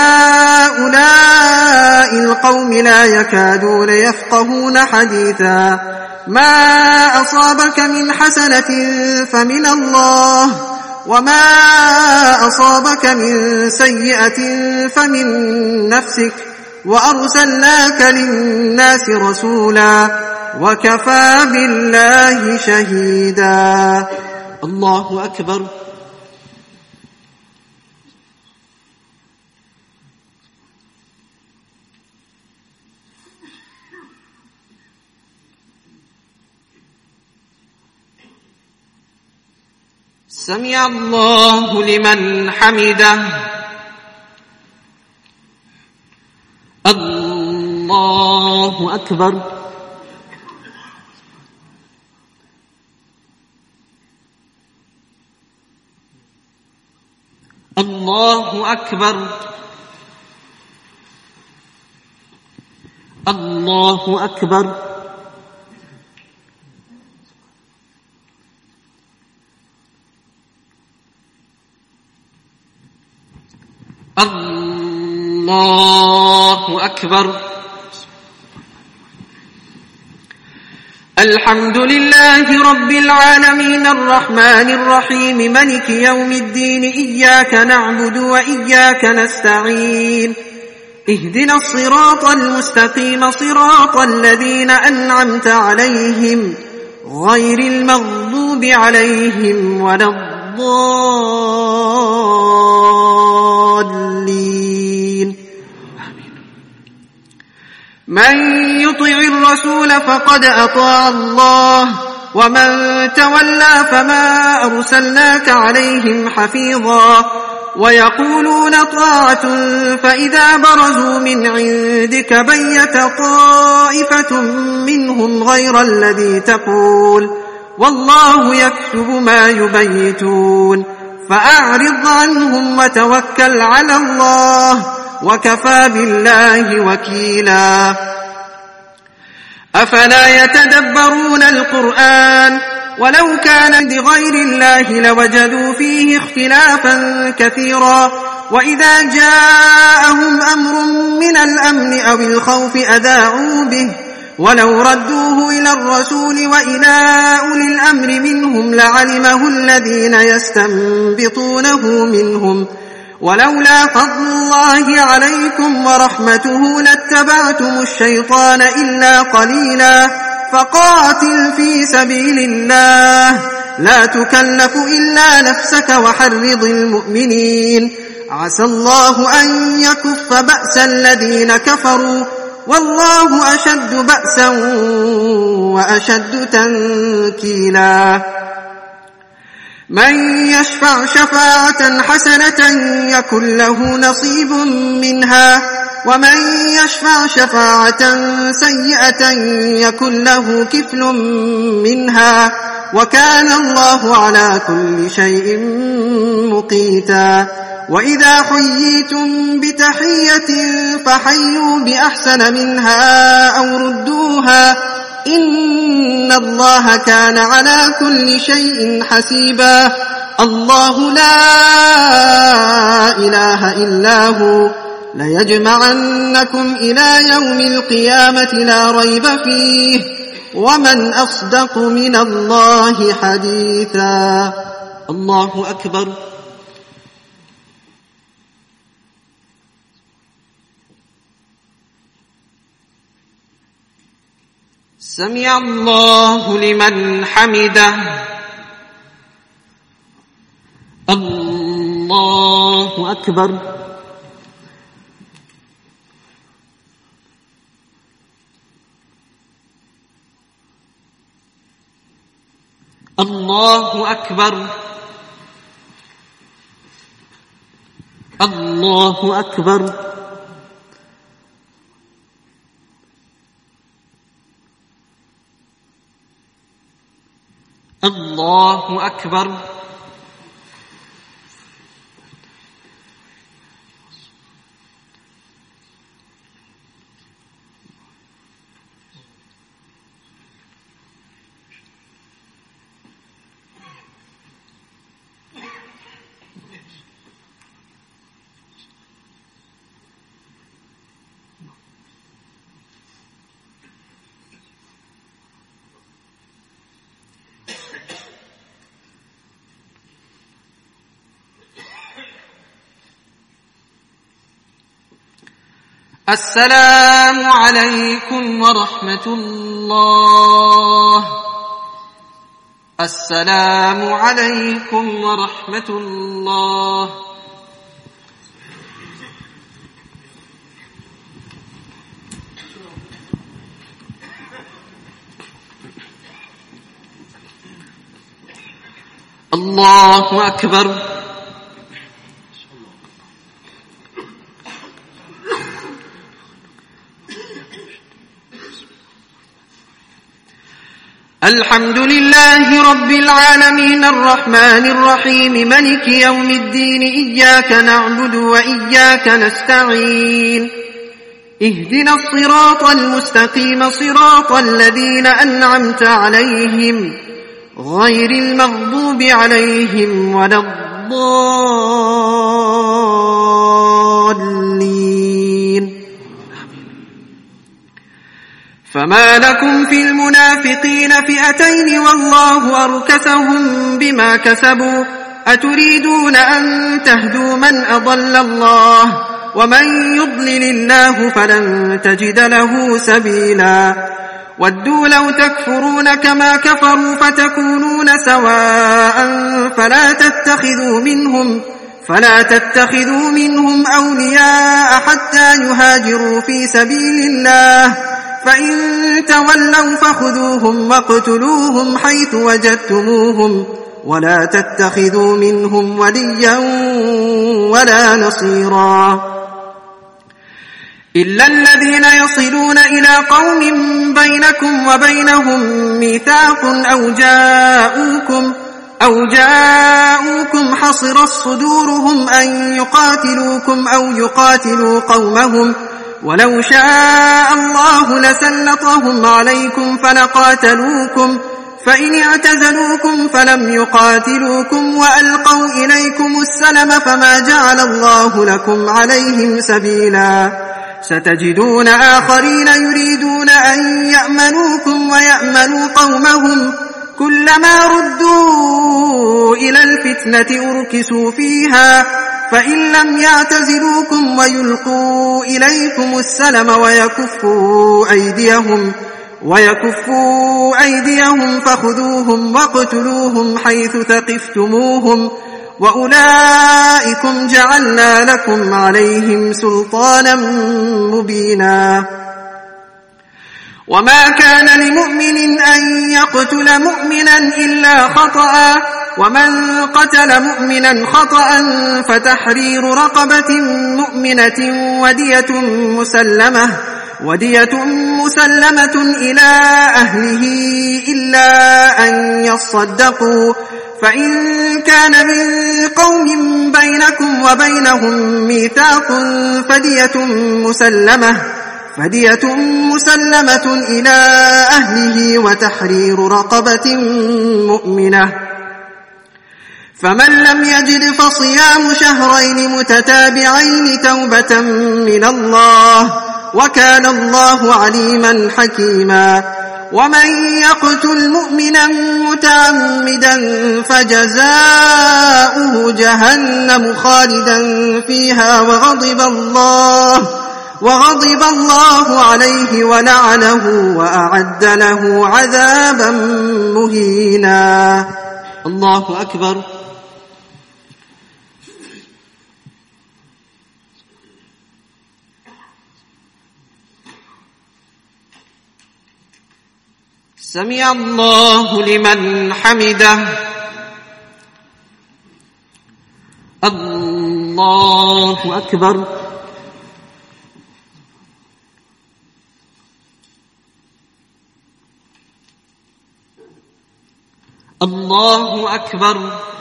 لهؤلاء القوم لا يكادون يفقهون حديثا. ما أصابك من حسنة فمن الله وما أصابك من سيئة فمن نفسك وأرسلناك للناس رسولا وكفى بالله شهيدا. الله أكبر. سمع الله لمن حمده. الله أكبر. الله أكبر. الله أكبر. الله أكبر. الحمد لله رب العالمين الرحمن الرحيم ملك يوم الدين إياك نعبد وإياك نستعين اهدنا الصراط المستقيم صراط الذين أنعمت عليهم غير المغضوب عليهم ولا الضالين. من يطع الرسول فقد أطاع الله ومن تولى فما أرسلناك عليهم حفيظا. ويقولون طاعة فإذا برزوا من عندك بيت طائفة منهم غير الذي تقول والله يكتب ما يبيتون فأعرض عنهم وتوكل على الله وكفى بالله وكيلا. أفلا يتدبرون القرآن ولو كان بغير الله لوجدوا فيه اختلافا كثيرا. وإذا جاءهم أمر من الأمن أو الخوف أذاعوا به ولو ردوه إلى الرسول وإلى أولي الأمر منهم لعلمه الذين يستنبطونه منهم ولولا فضل الله عليكم ورحمته لاتبعتم الشيطان إلا قليلا. فقاتل في سبيل الله لا تكلف إلا نفسك وحرض المؤمنين عسى الله أن يكف بأس الذين كفروا والله أشد بأسا وأشد تنكيلا. من يشفع شفاعة حسنة يكن له نصيب منها ومن يشفع شفاعة سيئة يكن له كفل منها وكان الله على كل شيء مقيتا. وإذا حييتم بتحية فحيوا بأحسن منها أو ردوها إن الله كان على كل شيء حسيبا. الله لا إله إلا هو ليجمعنكم إلى يوم القيامة لا ريب فيه ومن أصدق من الله حديثا. الله أكبر. سمع الله لمن حمده. الله أكبر. الله أكبر. الله أكبر. الله أكبر. السلام عليكم ورحمة الله. السلام عليكم ورحمة الله. الله أكبر. الحمد لله رب العالمين الرحمن الرحيم ملك يوم الدين إياك نعبد وإياك نستعين اهدنا الصراط المستقيم صراط الذين أنعمت عليهم غير المغضوب عليهم ولا الضالين. فما لكم في المنافقين فئتين والله أركسهم بما كسبوا أتريدون أن تهدوا من أضل الله ومن يضلل الله فلن تجد له سبيلا. ودوا لو تكفرون كما كفروا فتكونون سواء فلا تتخذوا منهم أولياء حتى يهاجروا في سبيل الله فإن تولوا فخذوهم واقتلوهم حيث وجدتموهم ولا تتخذوا منهم وليا ولا نصيرا إلا الذين يصلون إلى قوم بينكم وبينهم ميثاق أو جاءوكم حصرت صدورهم أن يقاتلوكم أو يقاتلوا قومهم ولو شاء الله لسلطهم عليكم فلقاتلوكم فإن اعتزلوكم فلم يقاتلوكم وألقوا إليكم السلم فما جعل الله لكم عليهم سبيلا. ستجدون آخرين يريدون أن يأمنوكم ويأمنوا قومهم كلما ردوا إلى الفتنة أركسوا فيها فإن لم يعتزلوكم ويلقوا إليكم السلم ويكفوا أيديهم فخذوهم واقتلوهم حيث ثقفتموهم وأولئكم جعلنا لكم عليهم سلطانا مبينا. وما كان لمؤمن أن يقتل مؤمنا إلا خطأ ومن قتل مؤمنا خطأ فتحرير رقبة مؤمنة ودية مسلمة إلى أهله إلا أن يصدقوا فإن كان من قوم بينكم وبينهم ميثاق فدية مسلمة إلى أهله وتحرير رقبة مؤمنة. فمن لم يجد فصيام شهرين متتابعين توبة من الله وكان الله عليما حكيما. ومن يقتل مؤمنا متعمدا فجزاؤه جهنم خالدا فيها وغضب الله عليه ولعنه وأعد له عذابا مهينا. الله أكبر. سمع الله لمن حمده. الله أكبر. الله أكبر.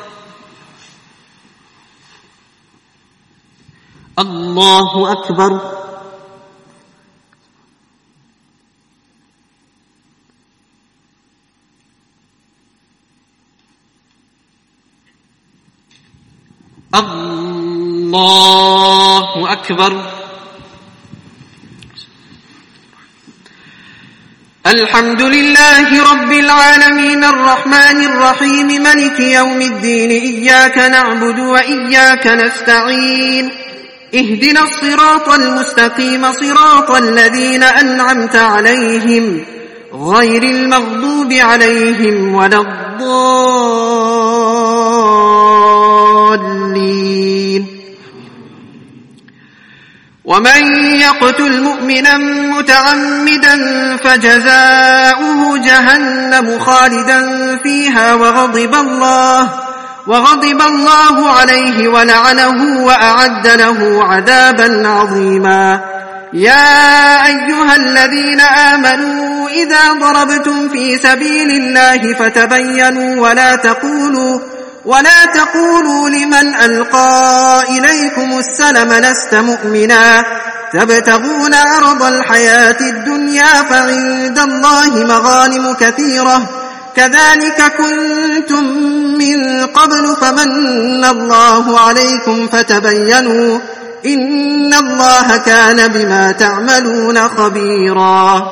الله أكبر. الله أكبر. الحمد لله رب العالمين الرحمن الرحيم ملك يوم الدين إياك نعبد وإياك نستعين اهدنا الصراط المستقيم صراط الذين أنعمت عليهم غير المغضوب عليهم ولا الضالين. ومن يقتل مؤمنا متعمدا فجزاؤه جهنم خالدا فيها وغضب الله عليه ولعنه وأعد له عذابا عظيما. يا أيها الذين آمنوا إذا ضربتم في سبيل الله فتبينوا ولا تقولوا لمن ألقى إليكم السلم لست مؤمنا تبتغون عرض الحياة الدنيا فعند الله مغانم كثيرة كذلك كنتم من قبل فمن الله عليكم فتبينوا إن الله كان بما تعملون خبيرا.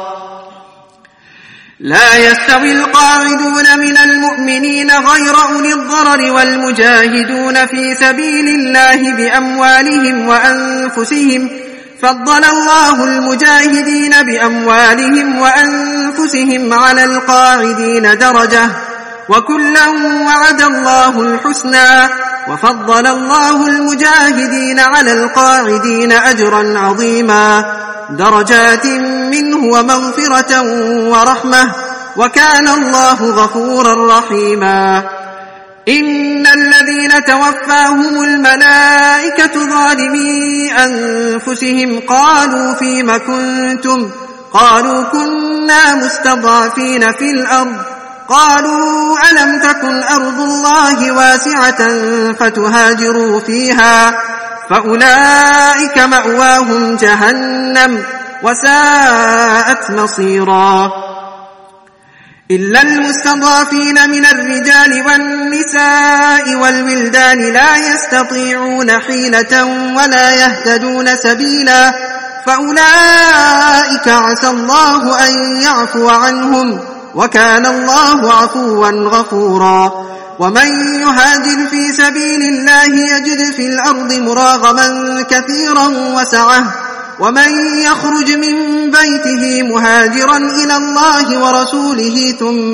لا يستوي القاعدون من المؤمنين غير أولي الضرر والمجاهدون في سبيل الله بأموالهم وأنفسهم فضل الله المجاهدين بأموالهم وأنفسهم على القاعدين درجة وكلا وعد الله الحسنى وفضل الله المجاهدين على القاعدين أجرا عظيما درجات منه ومغفرة ورحمة وكان الله غفورا رحيما. إن الذين توفاهم الملائكة ظالمي أنفسهم قالوا فيم كنتم قالوا كنا مستضعفين في الأرض قالوا ألم تكن أرض الله واسعة فتهاجروا فيها فأولئك مأواهم جهنم وساءت مصيرا. إلا المستضعفين من الرجال والنساء والولدان لا يستطيعون حيلة ولا يهتدون سبيلا فأولئك عسى الله أن يعفو عنهم وكان الله عفوا غفورا. ومن يهاجر في سبيل الله يجد في الأرض مراغما كثيرا وسعة ومن يخرج من بيته مهاجرا إلى الله ورسوله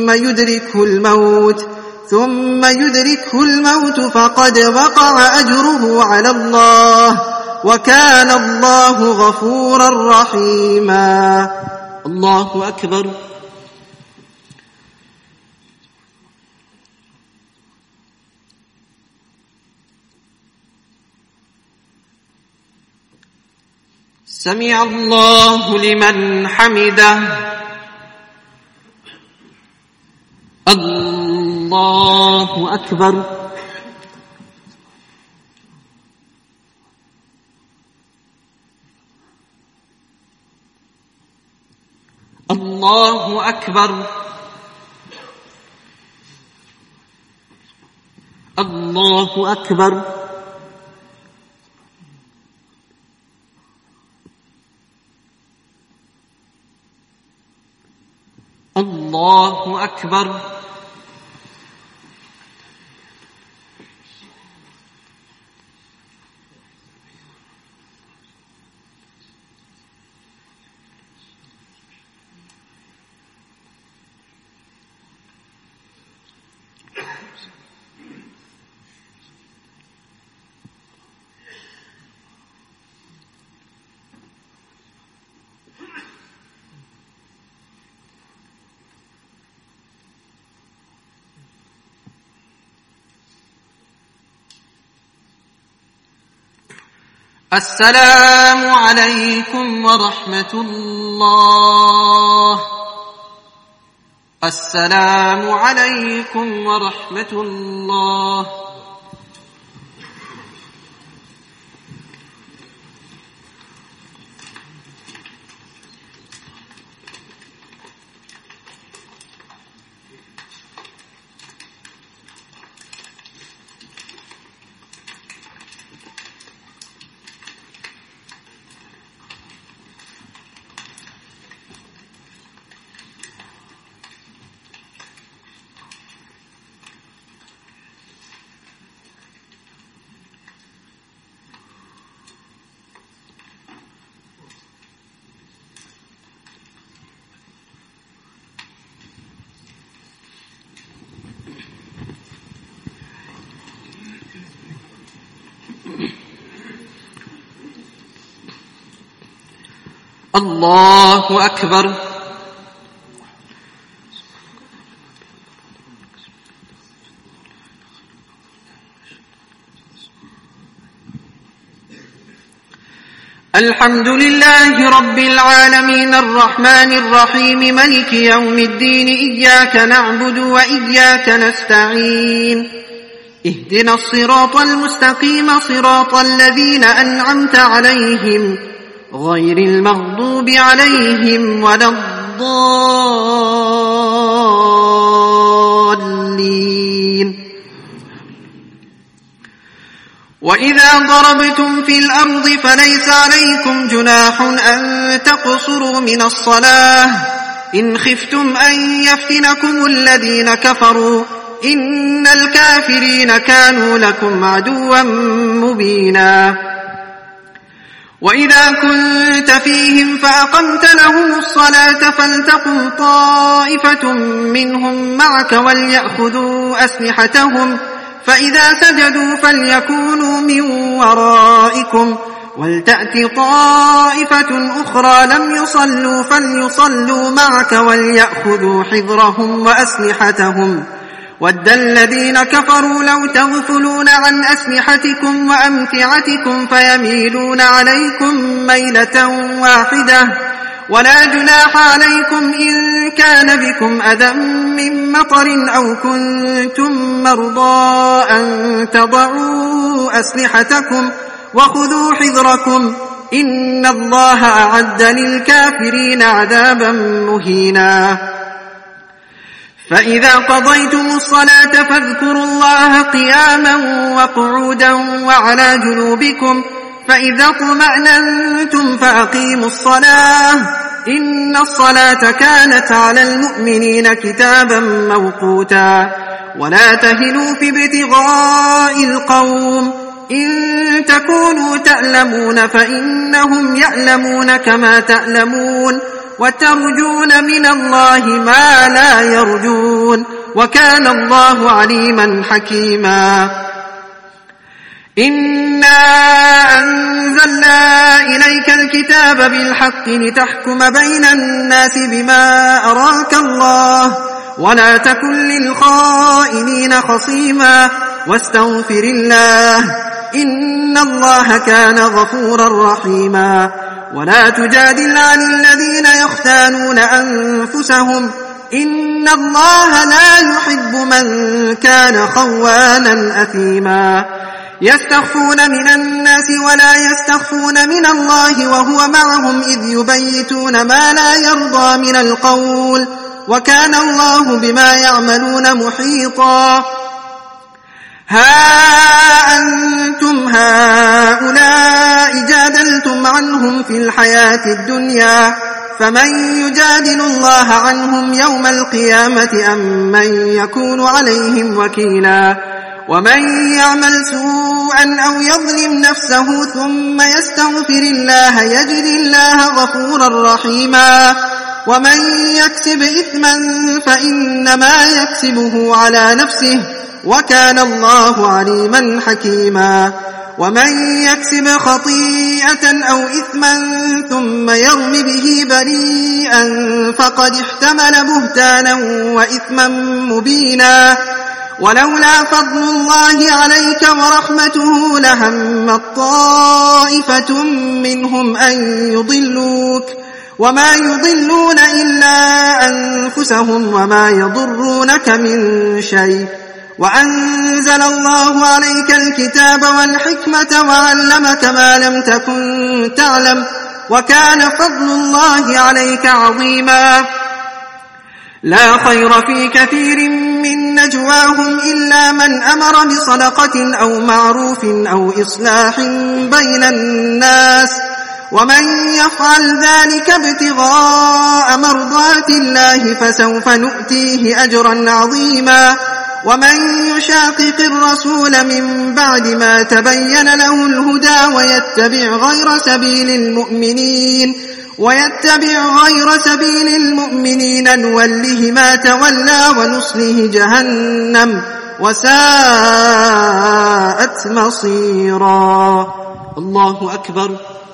ثم يدركه الموت فقد وقع أجره على الله وكان الله غفورا رحيما. الله أكبر. سمع الله لمن حمده. الله أكبر. الله أكبر. الله أكبر. الله أكبر. السلام عليكم ورحمة الله. السلام عليكم ورحمة الله. الله أكبر. الحمد لله رب العالمين الرحمن الرحيم ملك يوم الدين إياك نعبد وإياك نستعين اهدنا الصراط المستقيم صراط الذين أنعمت عليهم غير المغضوب عليهم ولا الضالين وإذا ضربتم في الأرض فليس عليكم جناح أن تقصروا من الصلاة إن خفتم أن يفتنكم الذين كفروا إن الكافرين كانوا لكم عدوا مبينا وإذا كنت فيهم فأقمت لهم الصلاة فلتقم طائفة منهم معك وليأخذوا أسلحتهم فإذا سجدوا فليكونوا من ورائكم ولتأت طائفة أخرى لم يصلوا فليصلوا معك وليأخذوا حذرهم وأسلحتهم ود الذين كفروا لو تغفلون عن أسلحتكم وأمتعتكم فيميلون عليكم ميلة واحدة ولا جناح عليكم إن كان بكم أذى من مطر أو كنتم مرضى أن تضعوا أسلحتكم وخذوا حذركم إن الله أعد للكافرين عذابا مهينا فإذا قضيتم الصلاة فاذكروا الله قياما وقعودا وعلى جنوبكم فإذا اطمأننتم فأقيموا الصلاة إن الصلاة كانت على المؤمنين كتابا موقوتا ولا تهنوا في ابتغاء القوم إن تكونوا تألمون فإنهم يألمون كما تألمون وترجون من الله ما لا يرجون وكان الله عليما حكيما إنا أنزلنا إليك الكتاب بالحق لتحكم بين الناس بما أراك الله ولا تكن للخائنين خصيما واستغفر الله إن الله كان غفورا رحيما ولا تجادل عن الذين يختانون أنفسهم إن الله لا يحب من كان خوانا أثيما يستخفون من الناس ولا يستخفون من الله وهو معهم إذ يبيتون ما لا يرضى من القول وكان الله بما يعملون محيطا ها أنتم هؤلاء جادلتم عنهم في الحياة الدنيا فمن يجادل الله عنهم يوم القيامة أم من يكون عليهم وكيلا ومن يعمل سوءا أو يظلم نفسه ثم يستغفر الله يجد الله غفورا رحيما ومن يكسب إثما فإنما يكسبه على نفسه وكان الله عليما حكيما ومن يكسب خطيئة أو إثما ثم يرم به بريئا فقد احتمل بهتانا وإثما مبينا ولولا فضل الله عليك ورحمته لهمت طائفة منهم أن يضلوك وما يضلون إلا أنفسهم وما يضرونك من شيء وأنزل الله عليك الكتاب والحكمة وعلمك ما لم تكن تعلم وكان فضل الله عليك عظيما لا خير في كثير من نجواهم إلا من أمر بصدقة أو معروف أو إصلاح بين الناس ومن يفعل ذلك ابتغاء مرضات الله فسوف نؤتيه أجرا عظيما ومن يشاقق الرسول من بعد ما تبين له الهدى ويتبع غير سبيل المؤمنين نوله ما تولى ونصله جهنم وساءت مصيرا. الله أكبر.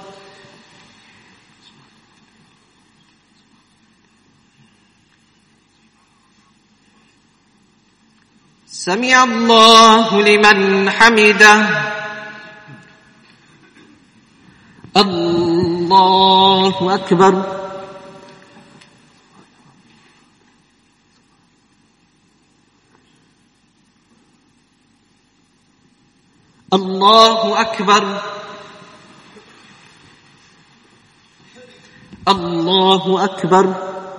سمع الله لمن حمده. الله الله أكبر الله أكبر الله أكبر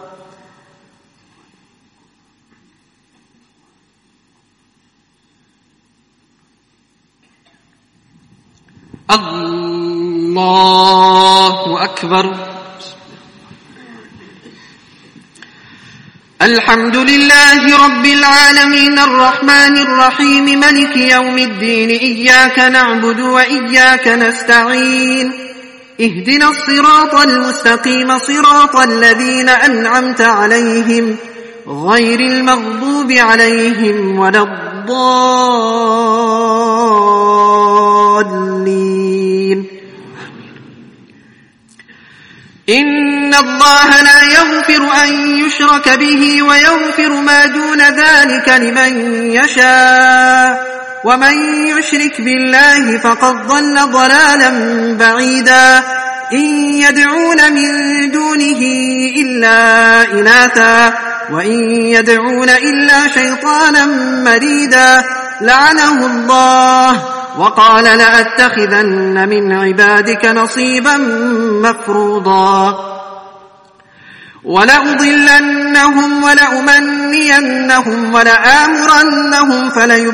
الله أكبر الحمد لله رب العالمين الرحمن الرحيم ملك يوم الدين إياك نعبد وإياك نستعين اهدنا الصراط المستقيم صراط الذين أنعمت عليهم غير المغضوب عليهم ولا الضالين إن الله لا يغفر أن يشرك به ويغفر ما دون ذلك لمن يشاء ومن يشرك بالله فقد ضل ضلالا بعيدا إن يدعون من دونه إلا إناثا وإن يدعون إلا شيطانا مريدا لعنه الله وقال لأتخذن من عبادك نصيبا مفروضا ولأضلنهم ولأمنينهم ولآمرنهم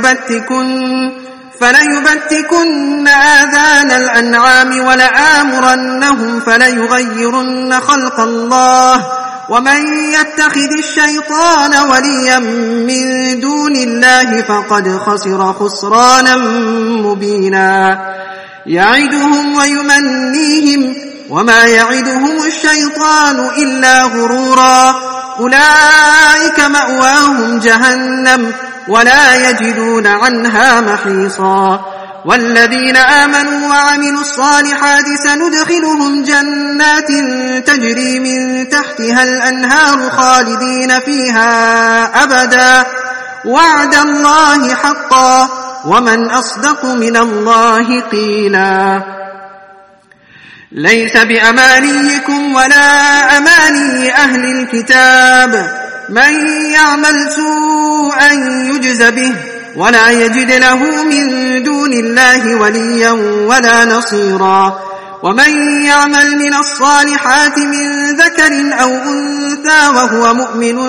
فليبتكن آذان الأنعام ولآمرنهم فليغيرن خلق الله ومن يتخذ الشيطان وليا من دون الله فقد خسر خسرانا مبينا يعدهم ويمنيهم وما يعدهم الشيطان إلا غرورا أولئك مأواهم جهنم ولا يجدون عنها محيصا والذين آمنوا وعملوا الصالحات سندخلهم جنات تجري من تحتها الأنهار خالدين فيها أبدا وعد الله حقا ومن أصدق من الله قيلا ليس بأمانيكم ولا أماني أهل الكتاب من يعمل سوءا يجز به ولا يجد له من دون الله وليا ولا نصيرا ومن يعمل من الصالحات من ذكر أو أنثى وهو مؤمن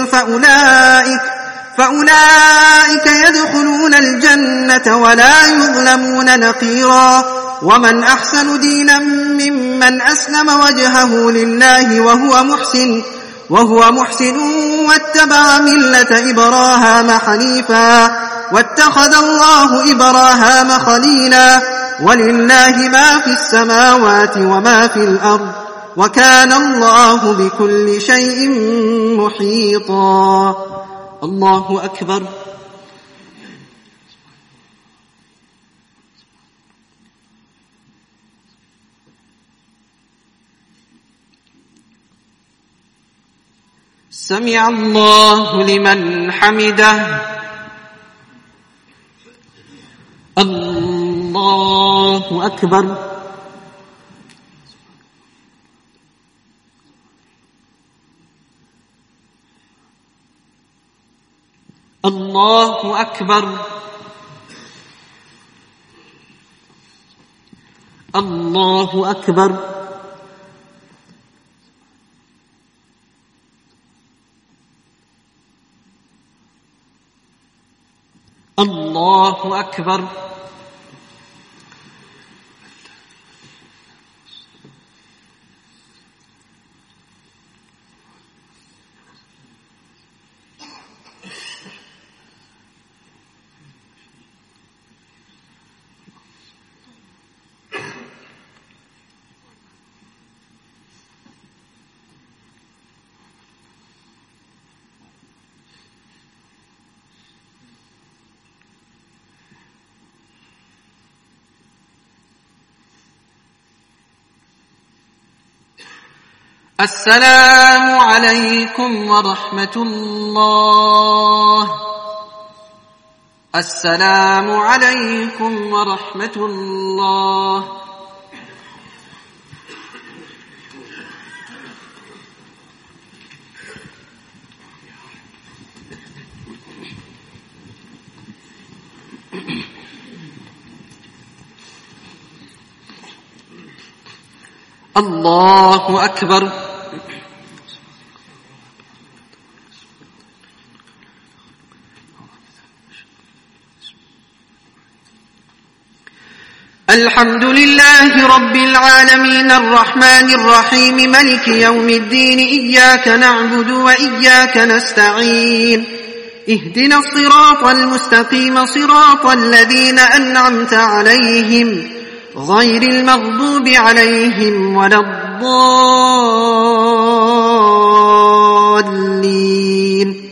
فأولئك يدخلون الجنة ولا يظلمون نقيرا ومن أحسن دينا ممن أسلم وجهه لله وهو محسن واتبع ملة إبراهام حنيفا واتخذ الله إبراهام خليلا ولله ما في السماوات وما في الأرض وكان الله بكل شيء محيطا الله أكبر سمع الله لمن حمده الله أكبر الله أكبر الله أكبر الله أكبر السلام عليكم ورحمة الله السلام عليكم ورحمة الله الله أكبر. الحمد لله رب العالمين الرحمن الرحيم ملك يوم الدين إياك نعبد وإياك نستعين اهدنا الصراط المستقيم صراط الذين أنعمت عليهم غير المغضوب عليهم ولا الضالين.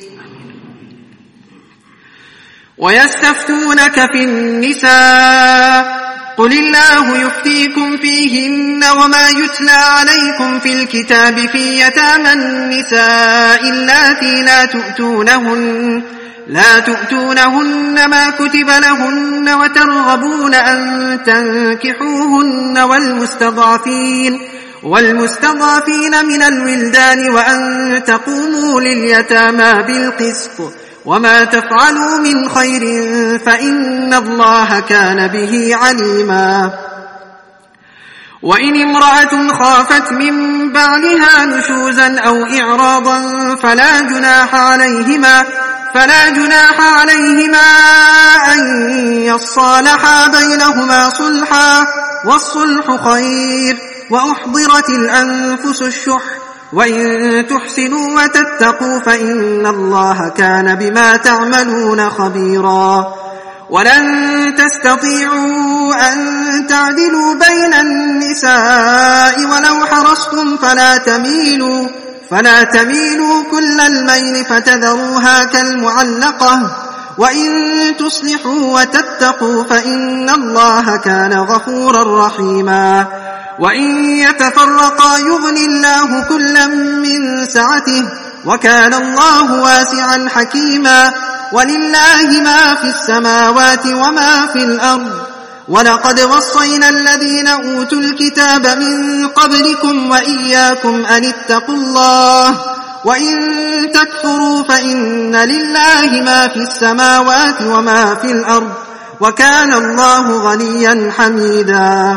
ويستفتونك في النساء قل الله يفتيكم فيهن وما يتلى عليكم في الكتاب في يتامى النساء اللاتي لا تؤتونهن ما كتب لهن وترغبون أن تنكحوهن والمستضعفين من الولدان وأن تقوموا لليتامى بالقسط وما تفعلوا من خير فإن الله كان به عليما. وإن امرأة خافت من بعلها نشوزا أو إعراضا فلا جناح عليهما أن يصالحا بينهما صلحا والصلح خير وأحضرت الأنفس الشح وإن تحسنوا وتتقوا فإن الله كان بما تعملون خبيرا. ولن تستطيعوا أن تعدلوا بين النساء ولو حرصتم فلا تميلوا كل الميل فتذروها كالمعلقة وإن تصلحوا وتتقوا فإن الله كان غفورا رحيما. وإن يتفرقا يغن الله كلا من سعته وكان الله واسعا حكيما. ولله ما في السماوات وما في الأرض ولقد وصينا الذين أوتوا الكتاب من قبلكم وإياكم أن اتقوا الله وإن تكفروا فإن لله ما في السماوات وما في الأرض وكان الله غنيا حميدا.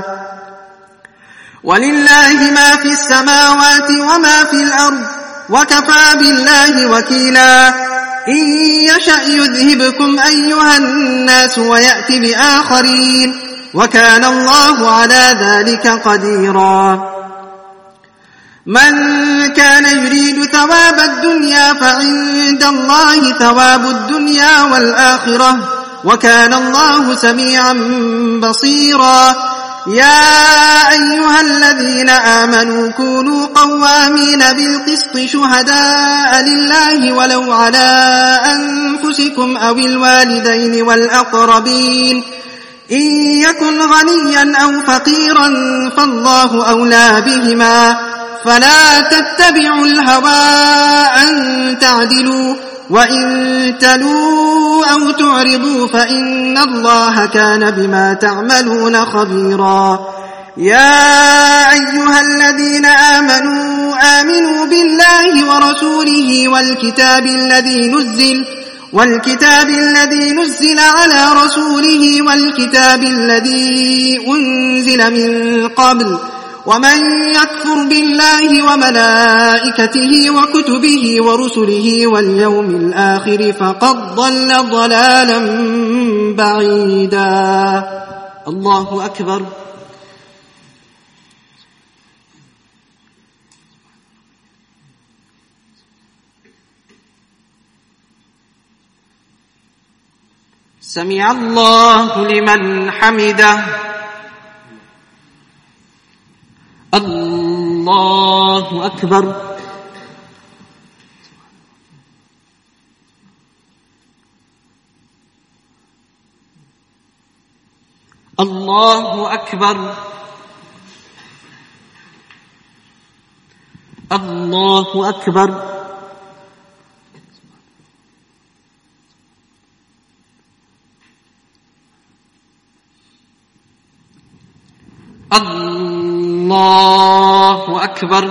ولله ما في السماوات وما في الأرض وكفى بالله وكيلا. إن يشأ يذهبكم أيها الناس ويأت بآخرين وكان الله على ذلك قديرا. من كان يريد ثواب الدنيا فعند الله ثواب الدنيا والآخرة وكان الله سميعا بصيرا. يا أيها الذين آمنوا كونوا قوامين بالقسط شهداء لله ولو على أنفسكم أو الوالدين والأقربين إن يكن غنيا أو فقيرا فالله أولى بهما فلا تتبعوا الهوى أن تعدلوا وإن تلوا أو تعرضوا فإن الله كان بما تعملون خبيرا. يا أيها الذين آمنوا بالله ورسوله والكتاب الذي نزل على رسوله والكتاب الذي أنزل من قبل ومن يكفر بالله وملائكته وكتبه ورسله واليوم الآخر فقد ضل ضلالا بعيدا. الله أكبر. سمع الله لمن حمده. الله أكبر. الله أكبر. الله أكبر. الله أكبر.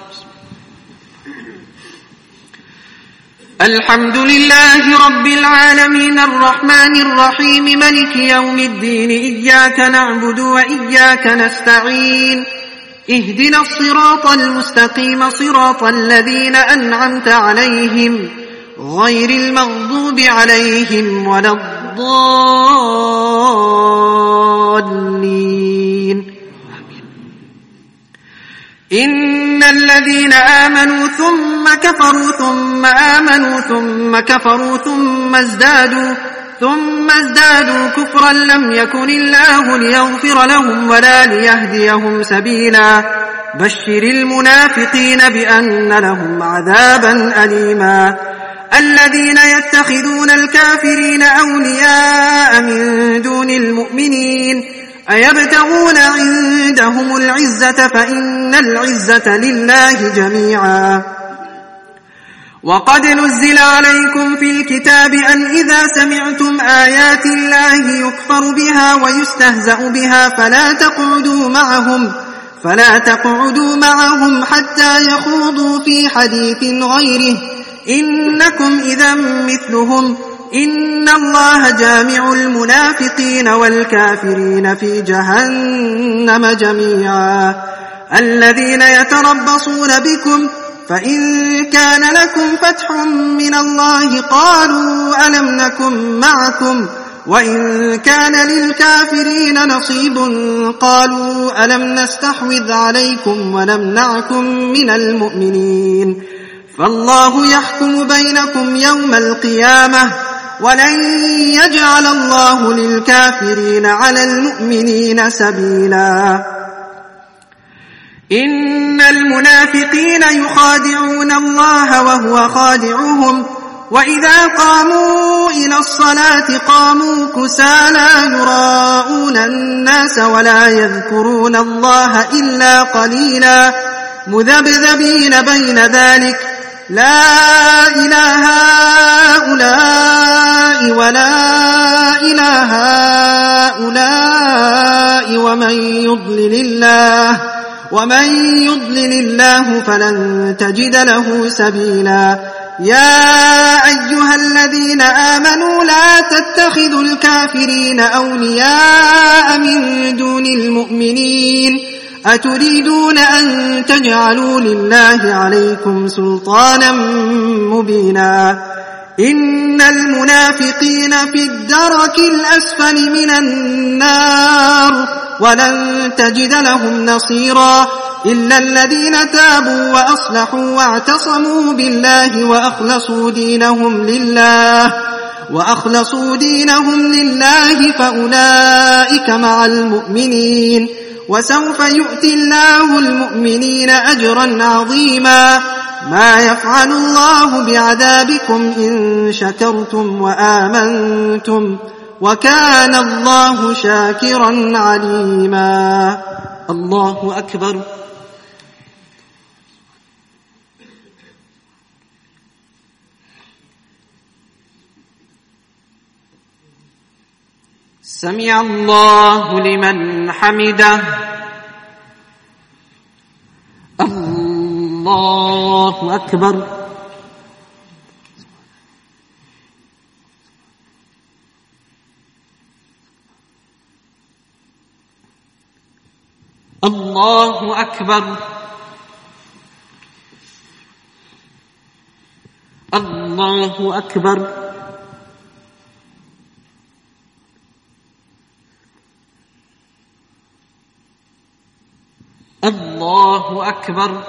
الحمد لله رب العالمين الرحمن الرحيم ملك يوم الدين إياك نعبد وإياك نستعين اهدنا الصراط المستقيم صراط الذين أنعمت عليهم غير المغضوب عليهم ولا الضالين. إن الذين آمنوا ثم كفروا ثم آمنوا ثم كفروا ثم ازدادوا كفرا لم يكن الله ليغفر لهم ولا ليهديهم سبيلا. بشر المنافقين بأن لهم عذابا أليما. الذين يتخذون الكافرين أولياء من دون المؤمنين أيبتغون عندهم العزة فإن العزة لله جميعا. وقد نزل عليكم في الكتاب أن إذا سمعتم آيات الله يكفر بها ويستهزأ بها فلا تقعدوا معهم حتى يخوضوا في حديث غيره إنكم إذا مثلهم إن الله جامع المنافقين والكافرين في جهنم جميعا. الذين يتربصون بكم فإن كان لكم فتح من الله قالوا ألم نكن معكم وإن كان للكافرين نصيب قالوا ألم نستحوذ عليكم ونمنعكم من المؤمنين. فالله يحكم بينكم يوم القيامة ولن يجعل الله للكافرين على المؤمنين سبيلا. إن المنافقين يخادعون الله وهو خادعهم وإذا قاموا إلى الصلاة قاموا كسالى يراءون الناس ولا يذكرون الله إلا قليلا مذبذبين بين ذلك لا إله هؤلاء ولا إله هؤلاء ومن يضلل الله فلن تجد له سبيلا. يا أيها الذين آمنوا لا تتخذوا الكافرين أولياء من دون المؤمنين أتريدون أن تجعلوا لله عليكم سلطانا مبينا. إن المنافقين في الدرك الأسفل من النار ولن تجد لهم نصيرا إلا الذين تابوا وأصلحوا واعتصموا بالله وأخلصوا دينهم لله فأولئك مع المؤمنين وسوف يؤتي الله المؤمنين أجرا عظيما. ما يفعل الله بعذابكم إن شكرتم وآمنتم وكان الله شاكرا عليما. الله أكبر. سمع الله لمن حمده. الله أكبر. الله أكبر. الله أكبر. الله أكبر.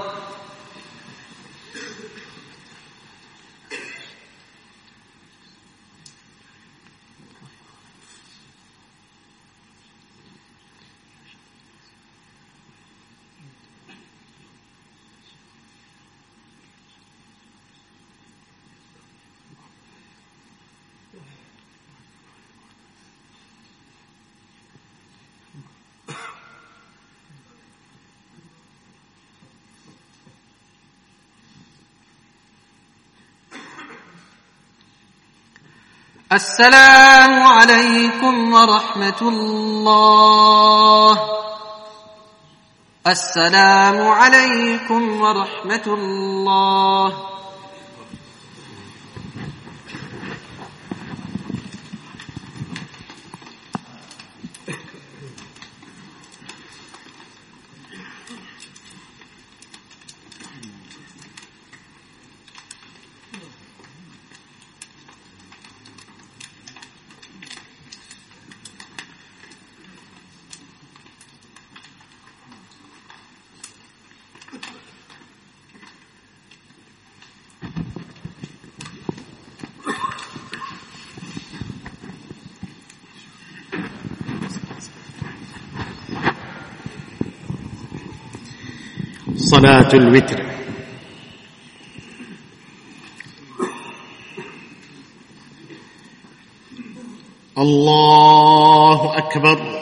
السلام عليكم ورحمة الله. السلام عليكم ورحمة الله. صلاة الوتر. الله أكبر.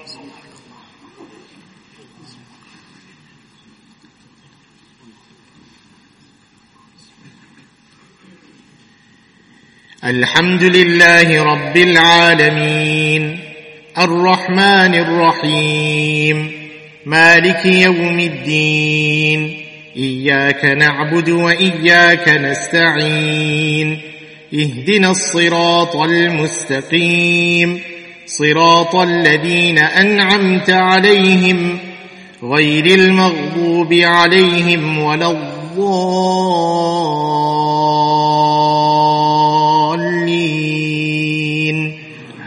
الحمد لله رب العالمين الرحمن الرحيم مالك يوم الدين إياك نعبد وإياك نستعين اهدنا الصراط المستقيم صراط الذين أنعمت عليهم غير المغضوب عليهم ولا الضالين.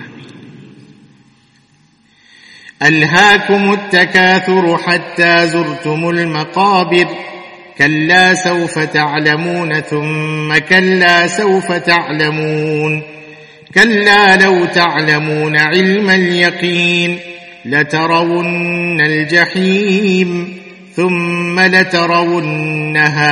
ألهاكم التكاثر حتى زرتم المقابر كلا سوف تعلمون ثم كلا سوف تعلمون كلا لو تعلمون علم اليقين لترون الجحيم ثم لترونها